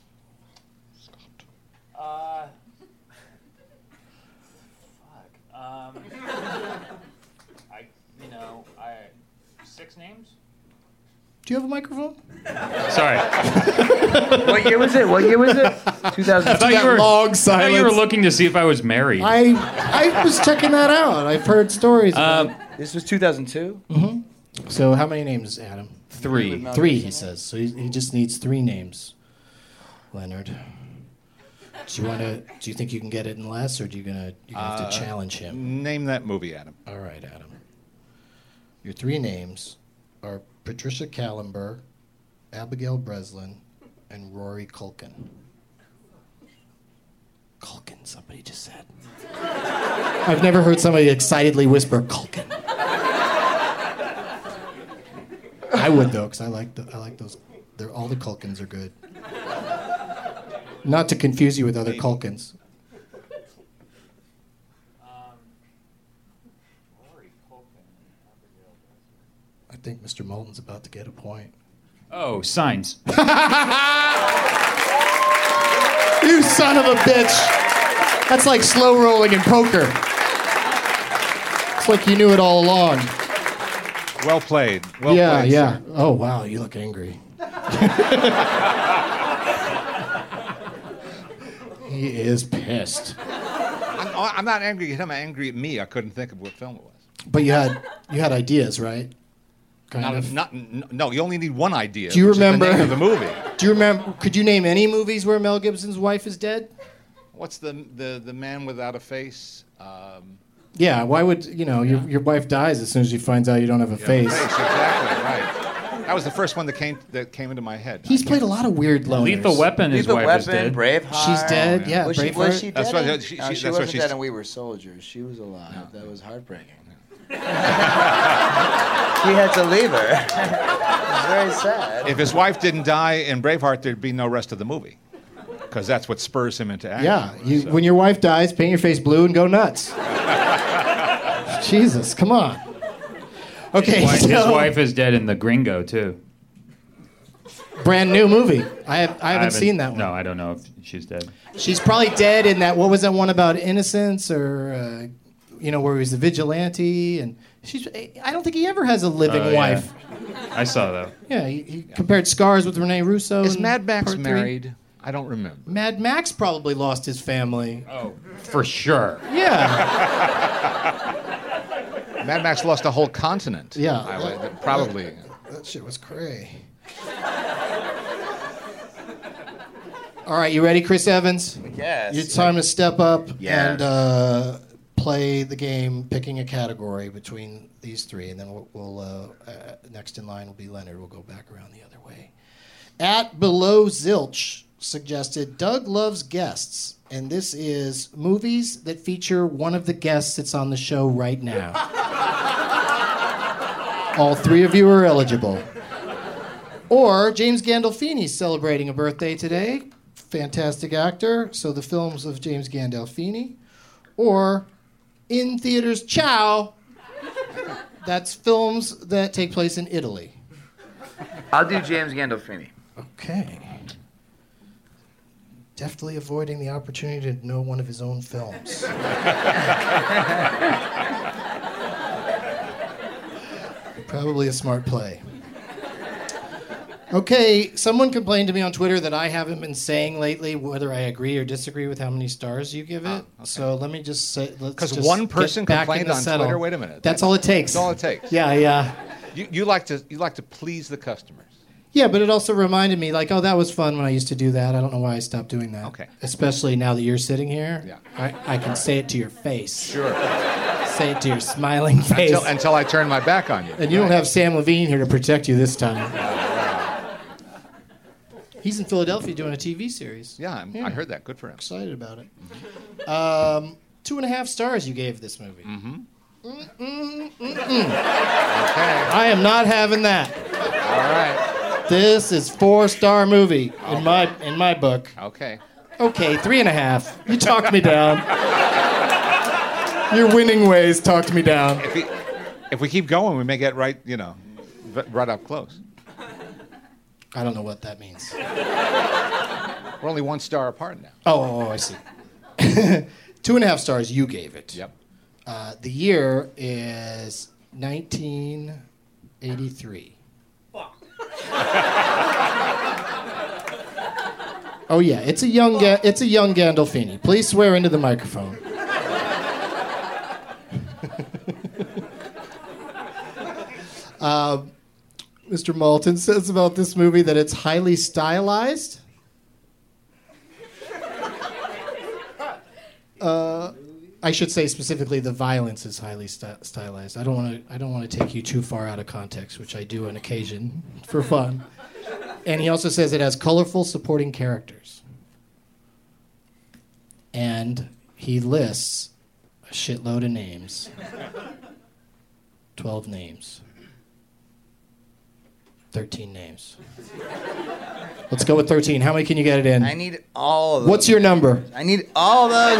G: I 6 names?
F: Do you have a microphone?
G: Sorry.
I: What year was it? 2000.
G: I thought you were
F: long
G: I thought
F: silence.
G: you were looking to see if I was married.
F: I was checking that out. I've heard stories. About it.
I: This was 2002.
F: So how many names, Adam?
G: 3.
F: 3, he says. So he just needs 3 names. Leonard, do you think you can get it in less, or you have to challenge him?
H: Name that movie, Adam.
F: All right, Adam. Your 3 names are Patricia Kallenberg, Abigail Breslin, and Rory Culkin. Culkin, somebody just said. I've never heard somebody excitedly whisper Culkin. I would though, because I like those. All the Culkins are good. Not to confuse you with other Culkins. I think Mr. Moulton's about to get a point.
G: Oh, Signs.
F: You son of a bitch! That's like slow rolling in poker. It's like you knew it all along.
H: Well played.
F: Yeah.
H: Sir.
F: Oh, wow, you look angry. He is pissed.
H: I'm not angry at him. I'm angry at me. I couldn't think of what film it was.
F: But you had ideas, right?
H: No, you only need one idea.
F: Do you
H: which
F: remember
H: is the name of the movie?
F: Do you remember? Could you name any movies where Mel Gibson's wife is dead?
H: What's the man without a face?
F: Yeah. Why would your wife dies as soon as she finds out you don't have a face?
H: Exactly right. That was the first one that came into my head.
F: He's played a lot of weird loners.
G: Lethal Weapon. His wife is dead.
I: Braveheart.
F: She's dead. Yeah.
I: Was
F: Braveheart.
I: she dead?
H: That's what-
I: No,
H: she-
I: she
H: that's
I: wasn't
H: what she's-
I: dead, and we were soldiers. She was alive. No. That was heartbreaking. He had to leave her. It was very sad.
H: If his wife didn't die in Braveheart, there'd be no rest of the movie, because that's what spurs him into action.
F: Yeah. When your wife dies, paint your face blue and go nuts. Jesus, come on. Okay.
G: His wife is dead in The Gringo too.
F: Brand new movie. I haven't seen that one.
G: No, I don't know if she's dead.
F: She's probably dead in that. What was that one about innocence, or where he was a vigilante? And I don't think he ever has a living wife.
G: I saw that.
F: Yeah, he compared Scars with Rene Russo.
H: Is
F: in
H: Mad Max
F: Part 3.
H: married? I don't remember.
F: Mad Max probably lost his family.
G: Oh, for sure.
F: Yeah.
H: Mad Max lost a whole continent.
F: Yeah.
H: Probably.
F: That shit was cray. All right, you ready, Chris Evans?
I: Yes.
F: It's time to step up
I: Yes.
F: and play the game, picking a category between these 3, and then we'll next in line will be Leonard. We'll go back around the other way. At Below Zilch suggested Doug Loves Guests, and this is movies that feature one of the guests that's on the show right now. All 3 of you are eligible. Or James Gandolfini's celebrating a birthday today. Fantastic actor, so the films of James Gandolfini. Or In Theaters Ciao. That's films that take place in Italy.
I: I'll do James Gandolfini.
F: Okay. Deftly avoiding the opportunity to know one of his own films. Probably a smart play. Okay, someone complained to me on Twitter that I haven't been saying lately whether I agree or disagree with how many stars you give it. Okay. So let me just say,
H: because one person complained on Twitter. Wait a minute.
F: That's all it takes.
H: That's all it takes.
F: Yeah.
H: You like to please the customers.
F: Yeah, but it also reminded me, like, oh, that was fun when I used to do that. I don't know why I stopped doing that.
H: Okay.
F: Especially now that you're sitting here.
H: Yeah.
F: I can say it to your face.
H: Sure.
F: Say it to your smiling face.
H: Until I turn my back on you.
F: And you don't have Sam Levine here to protect you this time. He's in Philadelphia doing a TV series.
H: Yeah, I heard that. Good for him.
F: Excited about it. 2.5 stars you gave this movie.
H: Mm-hmm.
F: I am not having that.
H: All right.
F: This is 4-star movie in my book.
H: Okay.
F: Okay, 3.5. You talked me down. Your winning ways talked me down.
H: If we keep going, we may get right up close.
F: I don't know what that means.
H: We're only 1 star apart now.
F: Oh, I see. 2.5 stars you gave it.
H: Yep.
F: The year is 1983. Oh yeah, it's a young Gandolfini. Please swear into the microphone. Mr. Malton says about this movie that it's highly stylized. I should say specifically the violence is highly stylized. I don't want to take you too far out of context, which I do on occasion for fun. And he also says it has colorful supporting characters. And he lists a shitload of names. 12 names. 13 names. Let's go with 13. How many can you get it in?
I: I need all of those.
F: What's your number?
I: I need all those.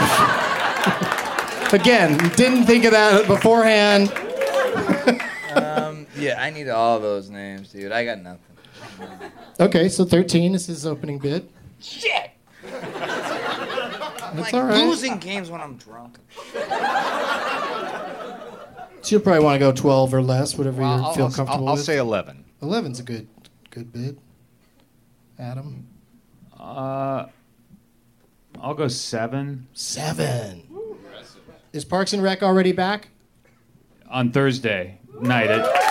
F: Again, didn't think of that beforehand.
I: Yeah, I need all those names, dude. I got nothing.
F: Okay, so 13 is his opening bid.
I: Shit!
F: That's
I: like
F: all right.
I: losing games when I'm drunk.
F: So you'll probably want to go 12 or less, whatever you feel comfortable
H: I'll
F: with.
H: say 11.
F: 11's a good bid. Adam?
G: I'll go 7.
F: 7. Is Parks and Rec already back?
G: On Thursday night.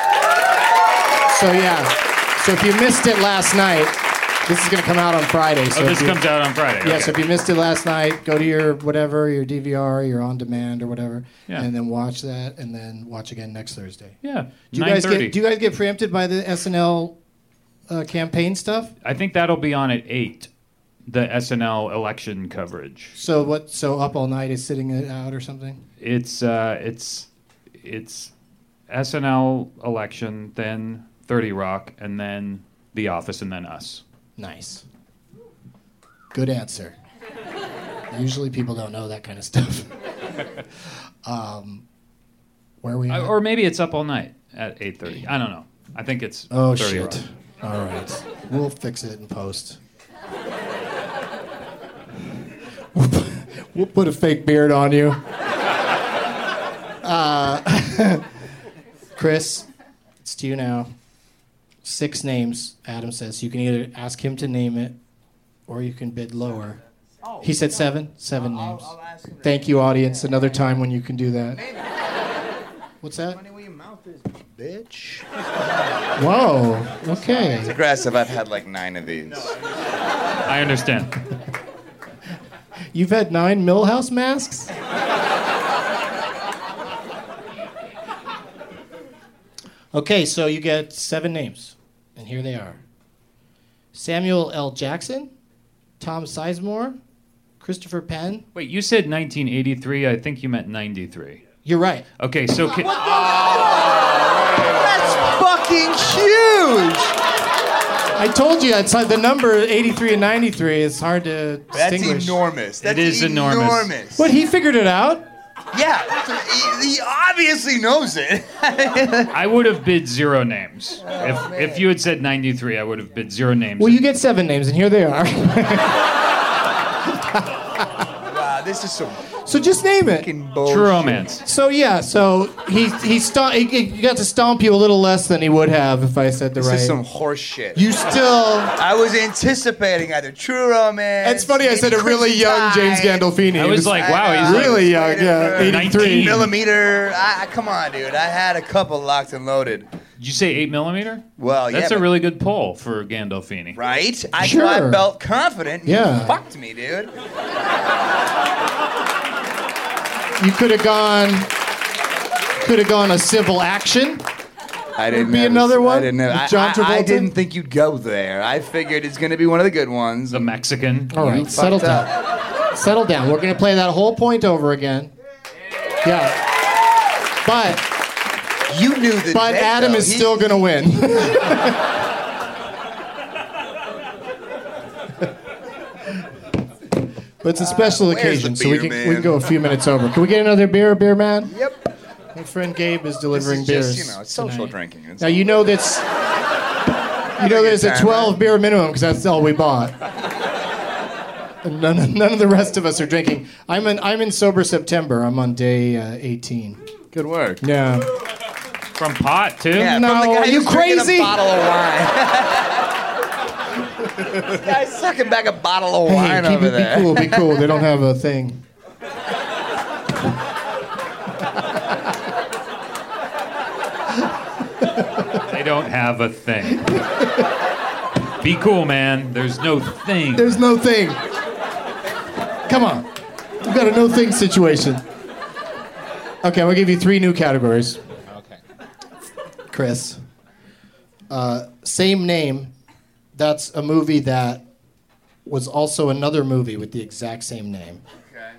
F: So yeah. So if you missed it last night, this is going to come out on Friday. So
G: this comes out on Friday.
F: Yeah,
G: Okay.
F: so if you missed it last night, go to your whatever, your DVR, your on demand or whatever,
G: Yeah.
F: and then watch that, and then watch again next Thursday.
G: Yeah,
F: Do you guys
G: 9:30.
F: get preempted by the SNL campaign stuff?
G: I think that'll be on at 8. The SNL election coverage.
F: So what? So Up All Night is sitting it out or something?
G: It's SNL election, then 30 Rock, and then The Office, and then Us.
F: Nice. Good answer. Usually people don't know that kind of stuff. Where are we at?
G: Or maybe it's Up All Night at 8:30. I don't know. I think it's 30
F: Oh, shit.
G: Rock.
F: All right. We'll fix it in post. We'll put a fake beard on you. Chris, it's to you now. 6 names, Adam says. You can either ask him to name it, or you can bid lower. He said 7? 7 names.
I: I'll ask him.
F: Thank you, audience. Another time when you can do that. What's that?
I: Funny where your mouth is, bitch.
F: Whoa. Okay.
I: It's aggressive. I've had like 9 of these.
G: I understand.
F: You've had 9 Millhouse masks? Okay, so you get 7 names, and here they are. Samuel L. Jackson, Tom Sizemore, Christopher Penn.
G: Wait, you said 1983. I think you meant 93.
F: You're right.
G: Okay, so...
I: That's fucking huge!
F: I told you, it's the number 83 and 93 is hard to distinguish.
I: That's enormous. That's
G: is enormous.
F: What, he figured it out?
I: Yeah, he obviously knows it.
G: I would have bid 0 names. If you had said 93, I would have bid 0 names.
F: Well, you get 7 names, and here they are.
I: Wow, this is some
F: So just name it.
I: fucking bullshit.
G: True Romance.
F: So yeah, so he got to stomp you a little less than he would have if I said the
I: This
F: right.
I: is some horse shit.
F: You still.
I: I was anticipating either True Romance.
F: It's funny. I said a
I: maybe
F: really young James
I: Christmas
F: Gandolfini.
G: I
F: He
G: was like, wow, he's like...
F: really young. Yeah, 83.
G: 19.
I: Millimeter. Come on, dude. I had a couple locked and loaded.
G: Did you say 8mm?
I: Well,
G: That's
I: yeah,
G: a
I: but-
G: really good poll for Gandolfini.
I: Right? I
F: Sure.
I: felt confident.
F: Yeah.
I: You fucked me, dude.
F: You could have gone a civil action.
I: I didn't
F: be
I: have
F: another one
I: I didn't know.
F: with John
I: I
F: Travolta?
I: didn't think you'd go there. I figured it's going to be one of the good ones.
G: The Mexican.
F: All right, settle
I: fucked
F: down. Settle down. We're gonna play that whole point over again. Yeah. But
I: You knew the
F: but
I: date,
F: Adam
I: though.
F: is still going to win. But it's a special
I: where's
F: occasion,
I: the
F: so we
I: beer
F: can
I: man?
F: go a few minutes over. Can we get another beer man?
I: Yep.
F: My friend Gabe is
I: This
F: delivering
I: is
F: beers.
I: just, it's social
F: tonight.
I: drinking. It's
F: Now you know that's there's a
I: time,
F: 12
I: right?
F: beer minimum because that's all we bought. And none of the rest of us are drinking. I'm in sober September. I'm on day 18.
I: good work.
F: Yeah.
G: From pot, too?
I: Yeah,
F: No,
I: from the guy
F: are you
I: who's drinking
F: crazy?
I: a bottle of wine. This guy's sucking back a bottle of wine
F: Hey,
I: over there.
F: be cool. They don't have a thing.
G: They don't have a thing. Be cool, man. There's no thing.
F: There's no thing. Come on. We've got a no thing situation. Okay, we'll give you 3 new categories.
H: Okay.
F: Chris. Same name. That's a movie that was also another movie with the exact same name.
I: Okay.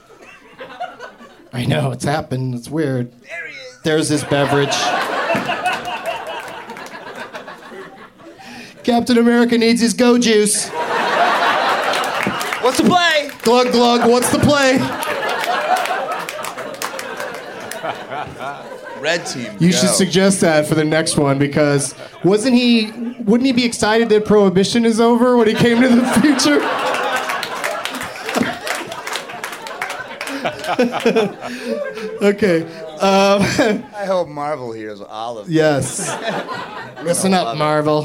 F: I know, it's happened. It's weird.
I: There he is.
F: There's this beverage. Captain America needs his go juice.
I: What's the play?
F: Glug glug, what's the play?
I: Red team.
F: You
I: go.
F: should suggest that for the next one because wouldn't he be excited that Prohibition is over when he came to the future? Okay.
I: I hope Marvel hears all of this.
F: Yes. Listen up, Marvel.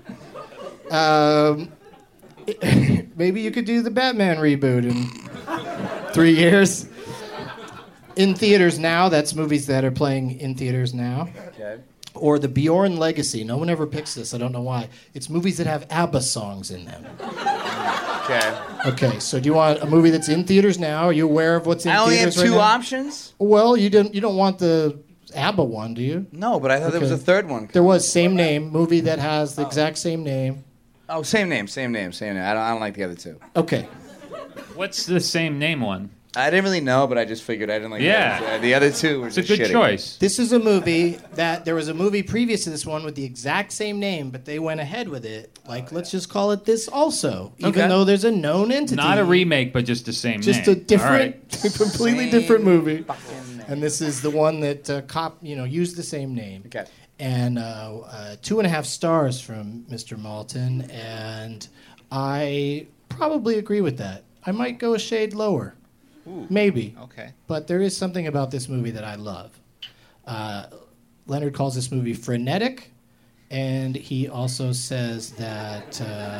F: Maybe you could do the Batman reboot in 3 years. In theaters now, that's movies that are playing in theaters now.
I: Okay.
F: Or the Bjorn Legacy. No one ever picks this. I don't know why. It's movies that have ABBA songs in them.
I: Okay.
F: Okay, so do you want a movie that's in theaters now? Are you aware of what's in
I: I only have
F: theaters right
I: 2
F: now?
I: options?
F: Well, you don't want the ABBA one, do you?
I: No, but I thought there was a
F: Okay.
I: third one.
F: There was same name, movie that has the exact same name.
I: Oh, same name. I don't like the other 2.
F: Okay.
G: What's the same name one?
I: I didn't really know, but I just figured I didn't like
G: Yeah.
I: the other 2 were
G: It's a
I: just
G: good
I: shitty.
G: choice.
F: This is a movie that there was a movie previous to this one with the exact same name, but they went ahead with it. Like, let's just call it this also, even
I: Okay.
F: though there's a known entity.
G: Not a remake, but just the same
F: Just
G: name.
F: a different,
G: All right.
F: completely
I: Same
F: different movie.
I: fucking name.
F: And this is the one that used the same name.
I: Okay.
F: And 2.5 stars from Mr. Malton, and I probably agree with that. I might go a shade lower. Maybe.
H: Okay.
F: But there is something about this movie that I love. Leonard calls this movie frenetic, and he also says that.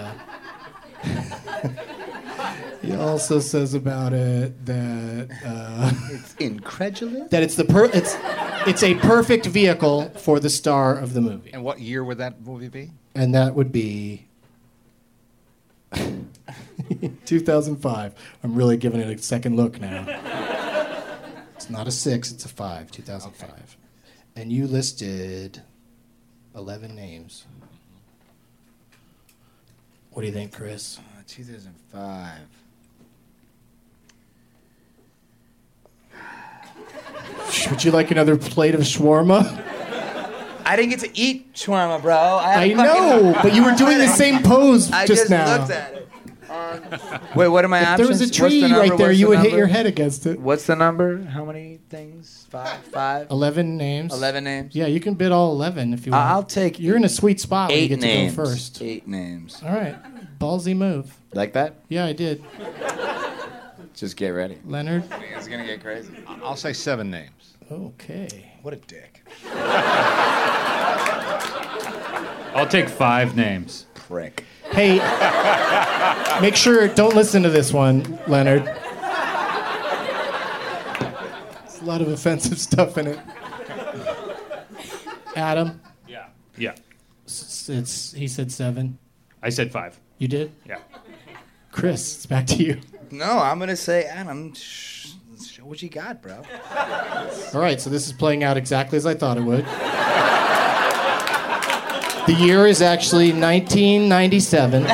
F: He also says about it that
I: It's incredulous.
F: that it's a perfect vehicle for the star of the movie,
H: And what year would that movie be?
F: and that would be 2005. I'm really giving it a second look now. It's not a 6, it's a 5. 2005, and you listed 11 names. What do you think, Chris?
I: 2005.
F: Would you like another plate of shawarma?
I: I didn't get to eat shawarma, bro.
F: I know, but you were doing the same pose
I: I
F: just now.
I: looked at it. Wait, what are my
F: If
I: options?
F: there was a
I: What's
F: tree
I: the number?
F: right there,
I: What's
F: you
I: the
F: would hit
I: number?
F: your head against it.
I: What's the number? How many things? 5?
F: 11 names.
I: 11 names?
F: Yeah, you can bid all 11 if you want.
I: I'll take
F: You're in a sweet spot when you
I: 8
F: get
I: names.
F: to go first.
I: 8 names.
F: All right. Ballsy move.
I: Like that?
F: Yeah, I did.
I: Just get ready.
F: Leonard?
I: It's gonna get crazy.
H: I'll say 7 names.
F: Okay.
I: What a dick.
G: I'll take 5 names.
I: Prick.
F: Hey, make sure, don't listen to this one, Leonard. There's a lot of offensive stuff in it. Adam?
G: Yeah.
F: He said 7.
G: I said 5.
F: You did?
G: Yeah.
F: Chris, it's back to you.
I: No, I'm gonna say Adam. Show what you got, bro.
F: All right, so this is playing out exactly as I thought it would. The year is actually 1997.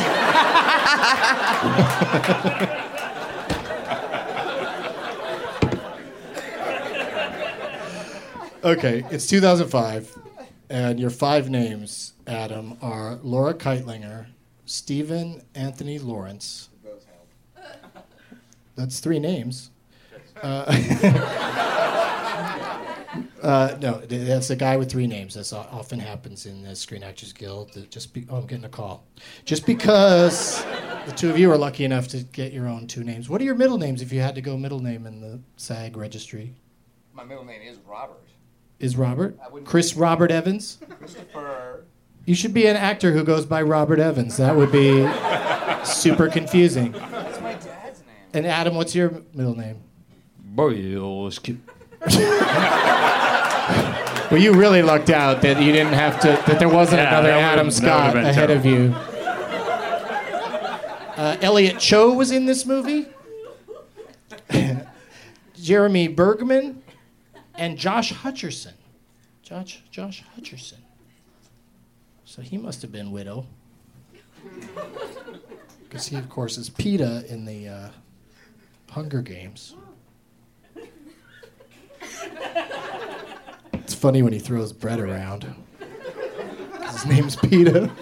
F: Okay, it's 2005, and your 5 names, Adam, are Laura Keitlinger, Stephen Anthony Lawrence. That's 3 names. No, that's a guy with 3 names. This often happens in the Screen Actors Guild. I'm getting a call. Just because the 2 of you are lucky enough to get your own 2 names. What are your middle names if you had to go middle name in the SAG registry?
I: My middle name is Robert.
F: Is Robert? Chris Robert Evans?
I: Christopher.
F: You should be an actor who goes by Robert Evans. That would be super confusing.
I: That's my dad's name.
F: And Adam, what's your middle name?
G: Boy,
F: Well, you really lucked out that you didn't have to, that there wasn't another Adam Scott ahead of you. Elliot Cho was in this movie. Jeremy Bergman and Josh Hutcherson. Josh Hutcherson. So he must have been widow. Because he, of course, is PETA in the Hunger Games. It's funny when he throws bread around. His name's PETA.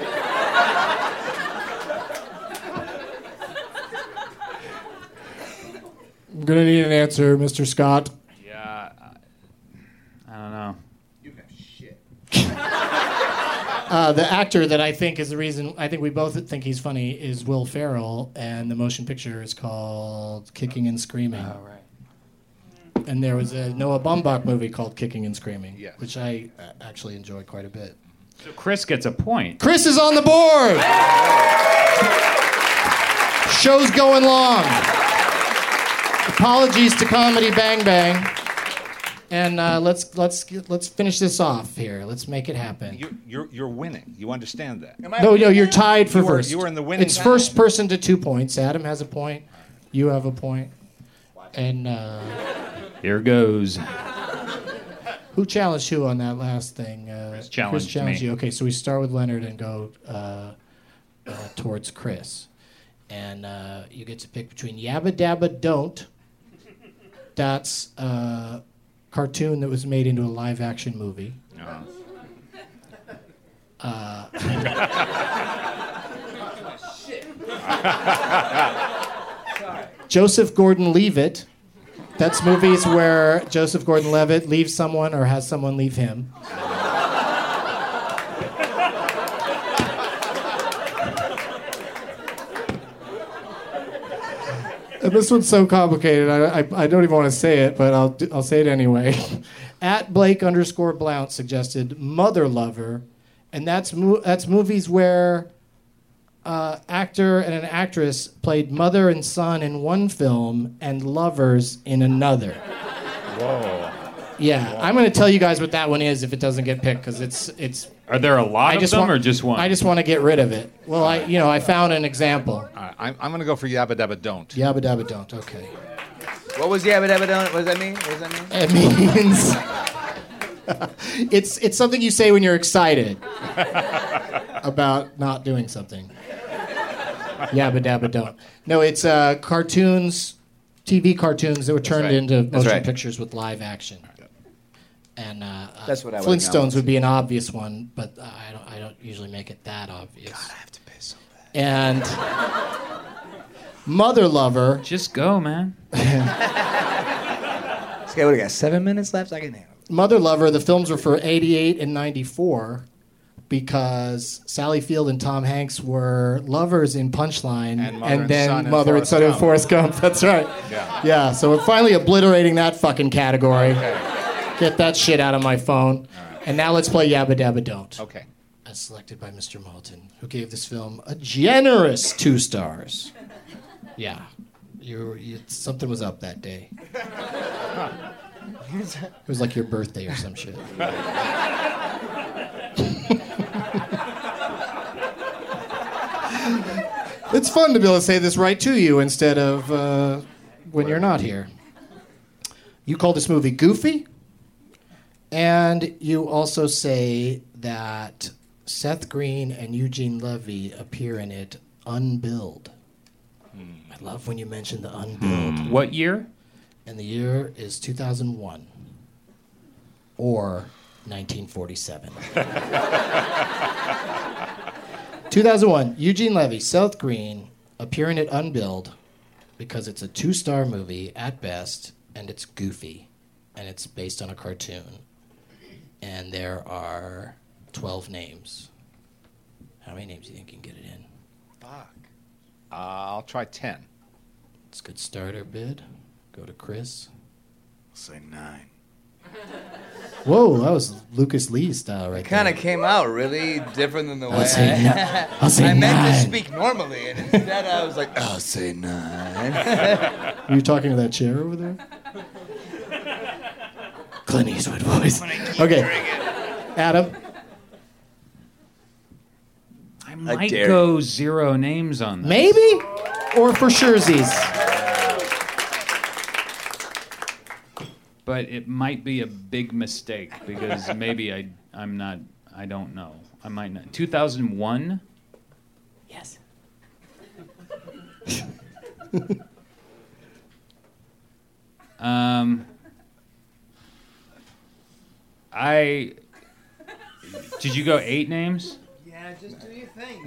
F: I'm gonna need an answer, Mr. Scott.
G: Yeah, I don't know.
I: You have shit.
F: The actor that I think is the reason I think we both think he's funny is Will Ferrell, and the motion picture is called Kicking and Screaming.
G: Oh, right.
F: And there was a Noah Baumbach movie called Kicking and Screaming,
H: Yes.
F: which I actually enjoyed quite a bit.
G: So Chris gets a point.
F: Chris is on the board. Show's going long. Apologies to Comedy Bang Bang, and let's finish this off here. Let's make it happen.
H: You're winning. You understand that?
F: No, you're tied for first.
H: You were in the winning.
F: It's first person to 2 points. Adam has a point. You have a point. And
G: Here goes.
F: who challenged who on that last thing?
G: Chris challenged me.
F: you. Okay, so we start with Leonard and go towards Chris. And you get to pick between Yabba Dabba Don't. That's a cartoon that was made into a live-action movie. Joseph Gordon-Levitt. That's movies where Joseph Gordon-Levitt leaves someone or has someone leave him. And this one's so complicated, I don't even want to say it, but I'll say it anyway. At Blake_Blount suggested Mother Lover, and that's movies where actor and an actress played mother and son in one film and lovers in another.
H: Whoa.
F: Yeah, I'm going to tell you guys what that one is if it doesn't get picked, because it's.
G: Are there a lot of them or just one?
F: I just want to get rid of it. Well, I found an example.
H: I'm going to go for Yabba Dabba Don't.
F: Yabba Dabba Don't. Okay.
I: What was Yabba Dabba Don't? What does that mean?
F: It means it's something you say when you're excited about not doing something. Yabba Dabba Don't. No, it's cartoons, TV cartoons that were turned into motion pictures with live action. And
I: That's what I would
F: Flintstones
I: acknowledge.
F: would be an obvious one, but I don't usually make it that obvious.
I: God, I have to piss so bad.
F: And Mother Lover.
G: Just go, man.
I: This guy would have got 7 minutes left. I can handle it.
F: Mother Lover, the films were for 88 and 94 because Sally Field and Tom Hanks were lovers in Punchline and then Mother and Son in Forrest Gump. That's right. Yeah, so we're finally obliterating that fucking category.
H: Okay.
F: Get that shit out of my phone. Right. And now let's play Yabba Dabba Don't.
H: Okay.
F: As selected by Mr. Malton, who gave this film a generous 2 stars. Yeah. Something was up that day. It was like your birthday or some shit. It's fun to be able to say this right to you instead of when you're not here. You call this movie goofy, and you also say that Seth Green and Eugene Levy appear in it unbilled. I love when you mention the unbilled.
G: What year?
F: And the year is 2001. or 1947. 2001, Eugene Levy, South Green, appearing at Unbilled because it's a 2-star movie at best, and it's goofy, and it's based on a cartoon. And there are 12 names. How many names do you think you can get it in?
H: Fuck. I'll try 10.
F: It's a good starter bid. Go to Chris.
I: I'll say 9.
F: Whoa, that was Lucas Lee style right
I: Kind
F: there.
I: of came out really different than the way
F: I'll say
I: I meant
F: 9.
I: to speak normally, and instead I was like, I'll say 9.
F: Were you talking to that chair over there? Clint Eastwood voice. Okay, Adam.
G: I might
I: dare
G: go 0 names on this.
F: Maybe? Or for surezies?
G: But it might be a big mistake because maybe I'm not. I don't know. I might not. 2001.
F: Yes.
G: I. Did you go 8 names?
I: Yeah, just do your thing.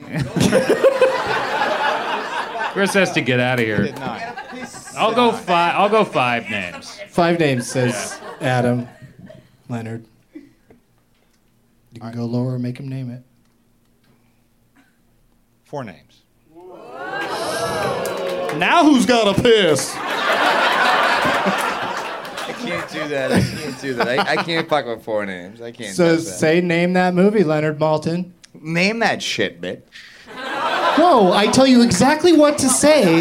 G: Chris has to get out of here.
H: Did 9.
G: I'll go 5. I'll go 5 names.
F: 5 names, says Adam. Leonard. You can go lower or make him name it.
H: 4 names.
F: Now who's got a piss?
I: I can't do that. I can't fuck with 4 names. I can't
F: So
I: do that.
F: say name that movie, Leonard Maltin.
I: Name that shit, bitch.
F: Whoa, I tell you exactly what to say.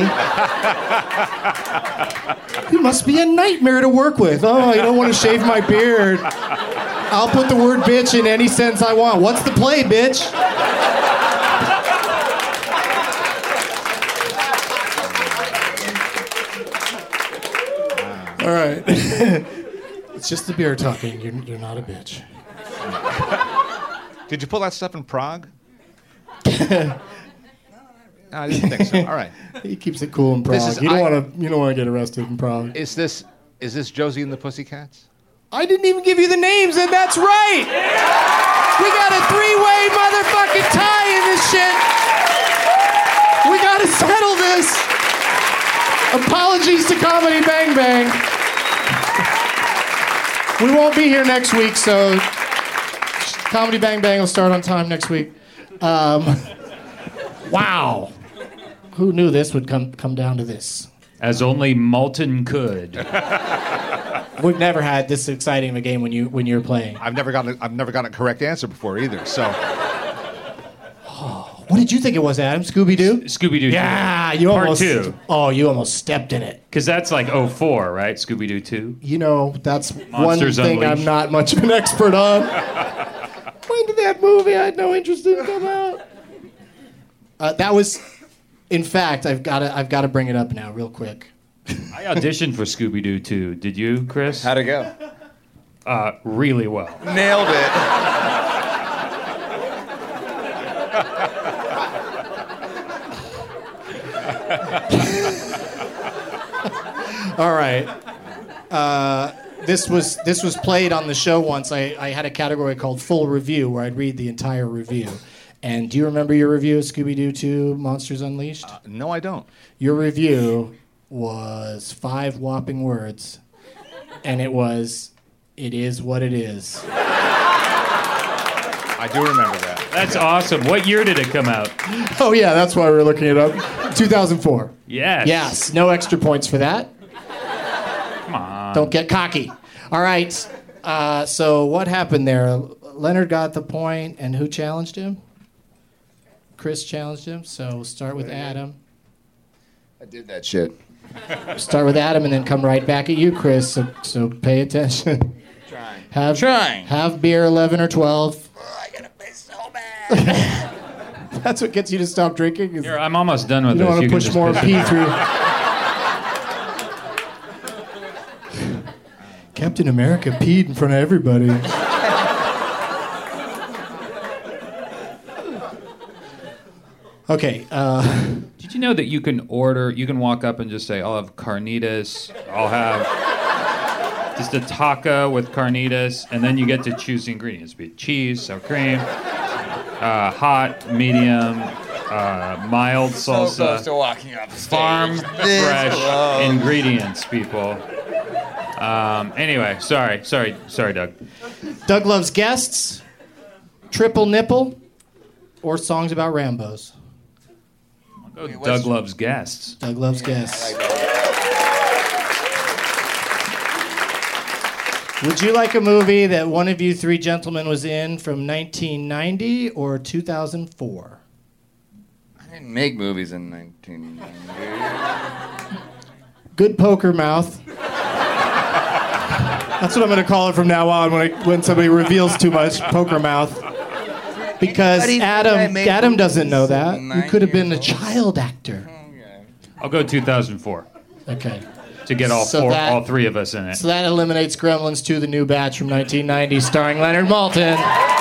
F: You must be a nightmare to work with. Oh, I don't want to shave my beard. I'll put the word bitch in any sense I want. What's the play, bitch? All right. It's just the beer talking. You're not a bitch.
H: Did you pull that stuff in Prague? No, I didn't think so. All right.
F: He keeps it cool in Prague.
H: This is-
F: You don't want to get arrested in Prague.
H: Is this Josie and the Pussycats?
F: I didn't even give you the names, and that's right. We got a 3-way motherfucking tie in this shit. We got to settle this. Apologies to Comedy Bang Bang. We won't be here next week, so Comedy Bang Bang will start on time next week. Wow. Who knew this would come down to this?
G: As only Malton could.
F: We've never had this exciting of a game when you're playing.
H: I've never gotten a correct answer before either. So
F: What did you think it was, Adam? Scooby-Doo?
G: Scooby-Doo 2.
F: Yeah, you
G: Part
F: almost.
G: 2.
F: Oh, you almost stepped in it.
G: Because that's like 04, right? Scooby-Doo 2.
F: You know, that's
G: Monsters
F: one thing
G: Unleashed.
F: I'm not much of an expert on. When did that movie I had no interest in come out? That was, in fact, I've got to bring it up now, real quick.
G: I auditioned for Scooby-Doo 2. Did you, Chris?
I: How'd it go?
G: Really well.
I: Nailed it.
F: All right. This was played on the show once. I had a category called Full Review where I'd read the entire review. And do you remember your review of Scooby-Doo 2 Monsters Unleashed?
H: no, I don't.
F: Your review was 5 whopping words, and it was, "It is what it is."
H: I do remember that.
G: That's awesome. What year did it come out?
F: Oh yeah, that's why we were looking it up. 2004.
G: Yes.
F: Yes, no extra points for that.
G: Come on.
F: Don't get cocky. All right. So what happened there? Leonard got the point, and who challenged him? Chris challenged him. So we'll start with Adam.
I: I did that shit.
F: Start with Adam, and then come right back at you, Chris. So pay attention.
I: Trying.
F: Have beer 11 or 12.
I: Oh, I gotta piss so bad.
F: That's what gets you to stop drinking. Is
G: Here, I'm almost done with
F: you don't
G: this.
F: want to
G: can
F: push
G: just
F: more
G: piss it
F: pee
G: out.
F: through. Captain America peed in front of everybody. Okay.
G: Did you know that you can walk up and just say, I'll have carnitas, I'll have just a taco with carnitas, and then you get to choose the ingredients: be it cheese, sour cream, hot, medium, mild salsa.
I: So close to walking off the stage.
G: Farm
I: This
G: fresh
I: close.
G: ingredients, people. Anyway, sorry, Doug.
F: Doug loves guests, triple nipple, or songs about Rambos.
G: Doug loves guests.
F: Doug loves guests. Would you like a movie that one of you three gentlemen was in from 1990 or 2004?
I: I didn't make movies in 1990.
F: Good poker mouth. That's what I'm going to call it from now on when somebody reveals too much. Poker mouth. Because Adam doesn't know that. You could have been a child actor.
G: I'll go 2004.
F: Okay.
G: To get all three of us in it.
F: So that eliminates Gremlins 2, the new batch from 1990, starring Leonard Maltin.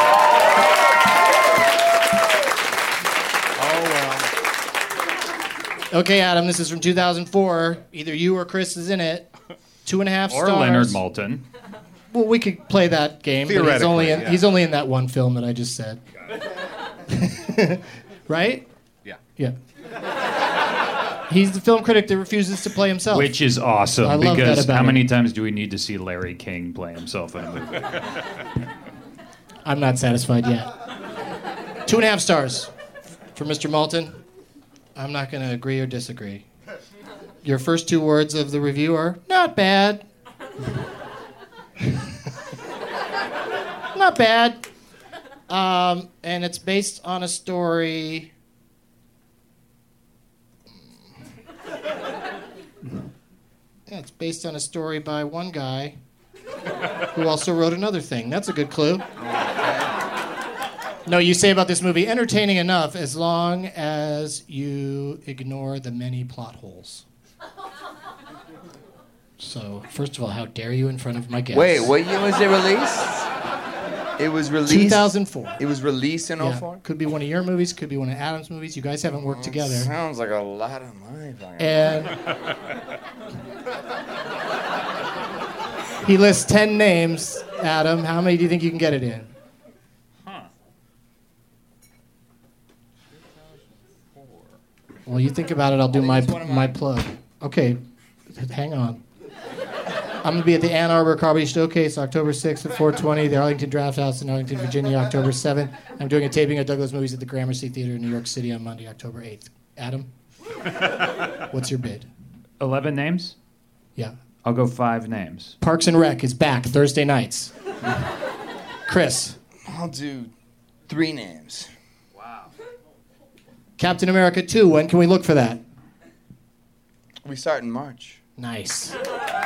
F: Okay, Adam, this is from 2004. Either you or Chris is in it. 2.5 stars.
G: Or Leonard Maltin.
F: Well, we could play that game. But he's only in that one film that I just said. Right?
H: Yeah.
F: He's the film critic that refuses to play himself.
G: Which is awesome.
F: I love that
G: because
F: about
G: how many
F: him.
G: times do we need to see Larry King play himself in a movie?
F: I'm not satisfied yet. 2.5 stars for Mr. Maltin. I'm not going to agree or disagree. Your first 2 words of the review are, not bad. Not bad. And it's based on a story. Yeah, it's based on a story by one guy who also wrote another thing. That's a good clue. No, you say about this movie, entertaining enough as long as you ignore the many plot holes. So, first of all, how dare you in front of my guests?
I: Wait, what year was it released? It was released...
F: 2004.
I: It was released in
F: Yeah,
I: 04?
F: could be one of your movies, could be one of Adam's movies. You guys haven't worked together.
I: Sounds like a lot of money.
F: And he lists 10 names, Adam. How many do you think you can get it in? Well, you think about it, I'll do my plug. Okay, hang on. I'm going to be at the Ann Arbor Comedy Showcase October 6th at 4:20, the Arlington Draft House in Arlington, Virginia, October 7th. I'm doing a taping of Douglas Movies at the Gramercy Theater in New York City on Monday, October 8th. Adam, what's your bid?
G: 11 names?
F: Yeah.
G: I'll go 5 names.
F: Parks and Rec is back Thursday nights. Chris.
I: I'll do 3 names.
F: Captain America 2, when can we look for that?
I: We start in March.
F: Nice.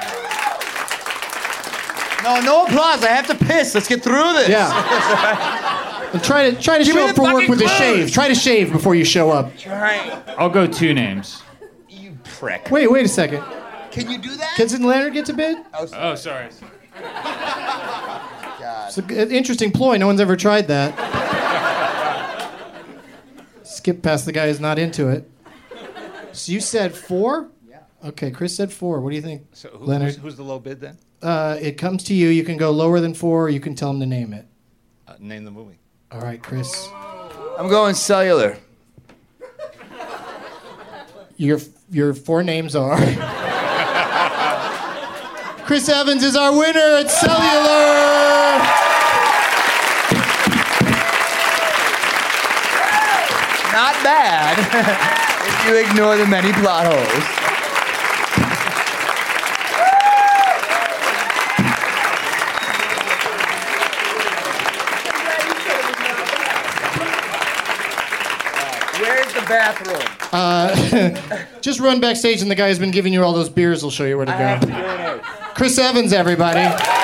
I: No applause. I have to piss. Let's get through this.
F: Yeah. And try to
I: Give
F: show
I: me
F: up
I: the
F: for work
I: fucking
F: with a
I: clothes.
F: shave. Try to shave before you show up.
I: Try.
G: I'll go 2 names.
I: You prick.
F: Wait a second.
I: Can you do that?
F: Can Leonard get to bid?
G: Oh, sorry.
I: God.
F: It's an interesting ploy. No one's ever tried that. Skip past the guy who's not into it. So you said 4?
I: Yeah.
F: Okay, Chris said 4. What do you think,
H: So
F: Leonard?
H: who's the low bid then?
F: It comes to you. You can go lower than 4, or you can tell him to name it.
H: Name the movie.
F: All right, Chris.
I: I'm going cellular.
F: Your 4 names are... Chris Evans is our winner at Cellular!
I: Not bad if you ignore the many plot holes. Where's the bathroom?
F: Just run backstage, and the guy who's been giving you all those beers will show you where to
I: I have
F: go.
I: to urinate.
F: Chris Evans, everybody.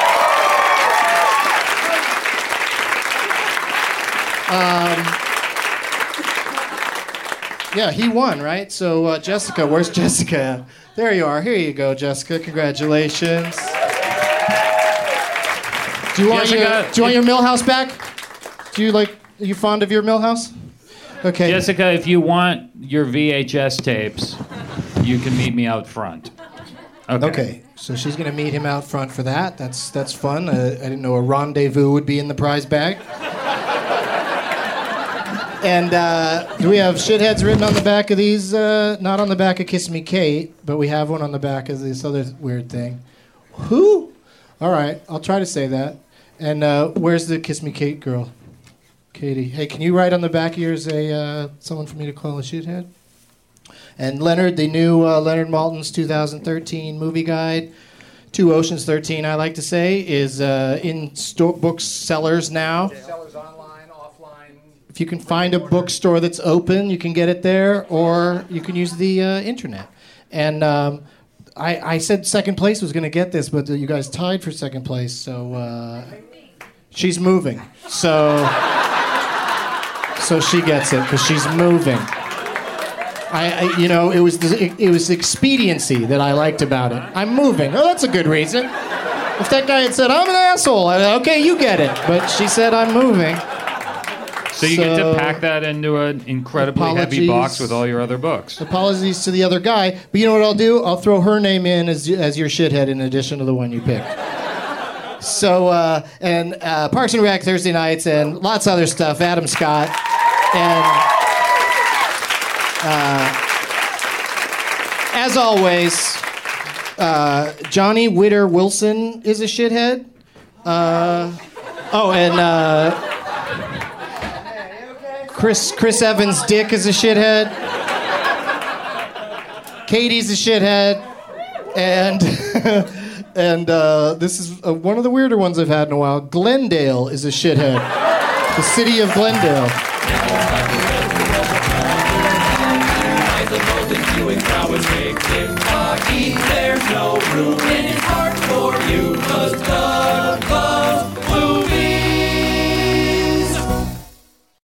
F: Yeah, he won, right? So, Jessica, where's Jessica? There you are. Here you go, Jessica. Congratulations. Do you want your Millhouse back? Are you fond of your Millhouse? Okay.
G: Jessica, if you want your VHS tapes, you can meet me out front. Okay.
F: So she's going to meet him out front for that. That's fun. I didn't know a rendezvous would be in the prize bag. And do we have shitheads written on the back of these? Not on the back of Kiss Me Kate, but we have one on the back of this other weird thing. Who? All right, I'll try to say that. And where's the Kiss Me Kate girl? Katie. Hey, can you write on the back of yours someone for me to call a shithead? And Leonard, the new Leonard Maltin's 2013 movie guide, to Ocean's 13, I like to say, is in booksellers now.
H: Sellers online, offline.
F: If you can find a bookstore that's open, you can get it there, or you can use the internet. And I said second place was going to get this, but you guys tied for second place, so she's moving. So she gets it, because she's moving. It was expediency that I liked about it. I'm moving. Oh, that's a good reason. If that guy had said, I'm an asshole, okay, you get it. But she said, I'm moving.
G: So you get to pack that into an incredibly heavy box with all your other books.
F: Apologies to the other guy. But you know what I'll do? I'll throw her name in as your shithead in addition to the one you picked. So, and Parks and Rec Thursday nights and lots of other stuff. Adam Scott. And... as always, Johnny Witter Wilson is a shithead. Chris Evans' dick is a shithead. Katie's a shithead. And this is one of the weirder ones I've had in a while. Glendale is a shithead. The city of Glendale.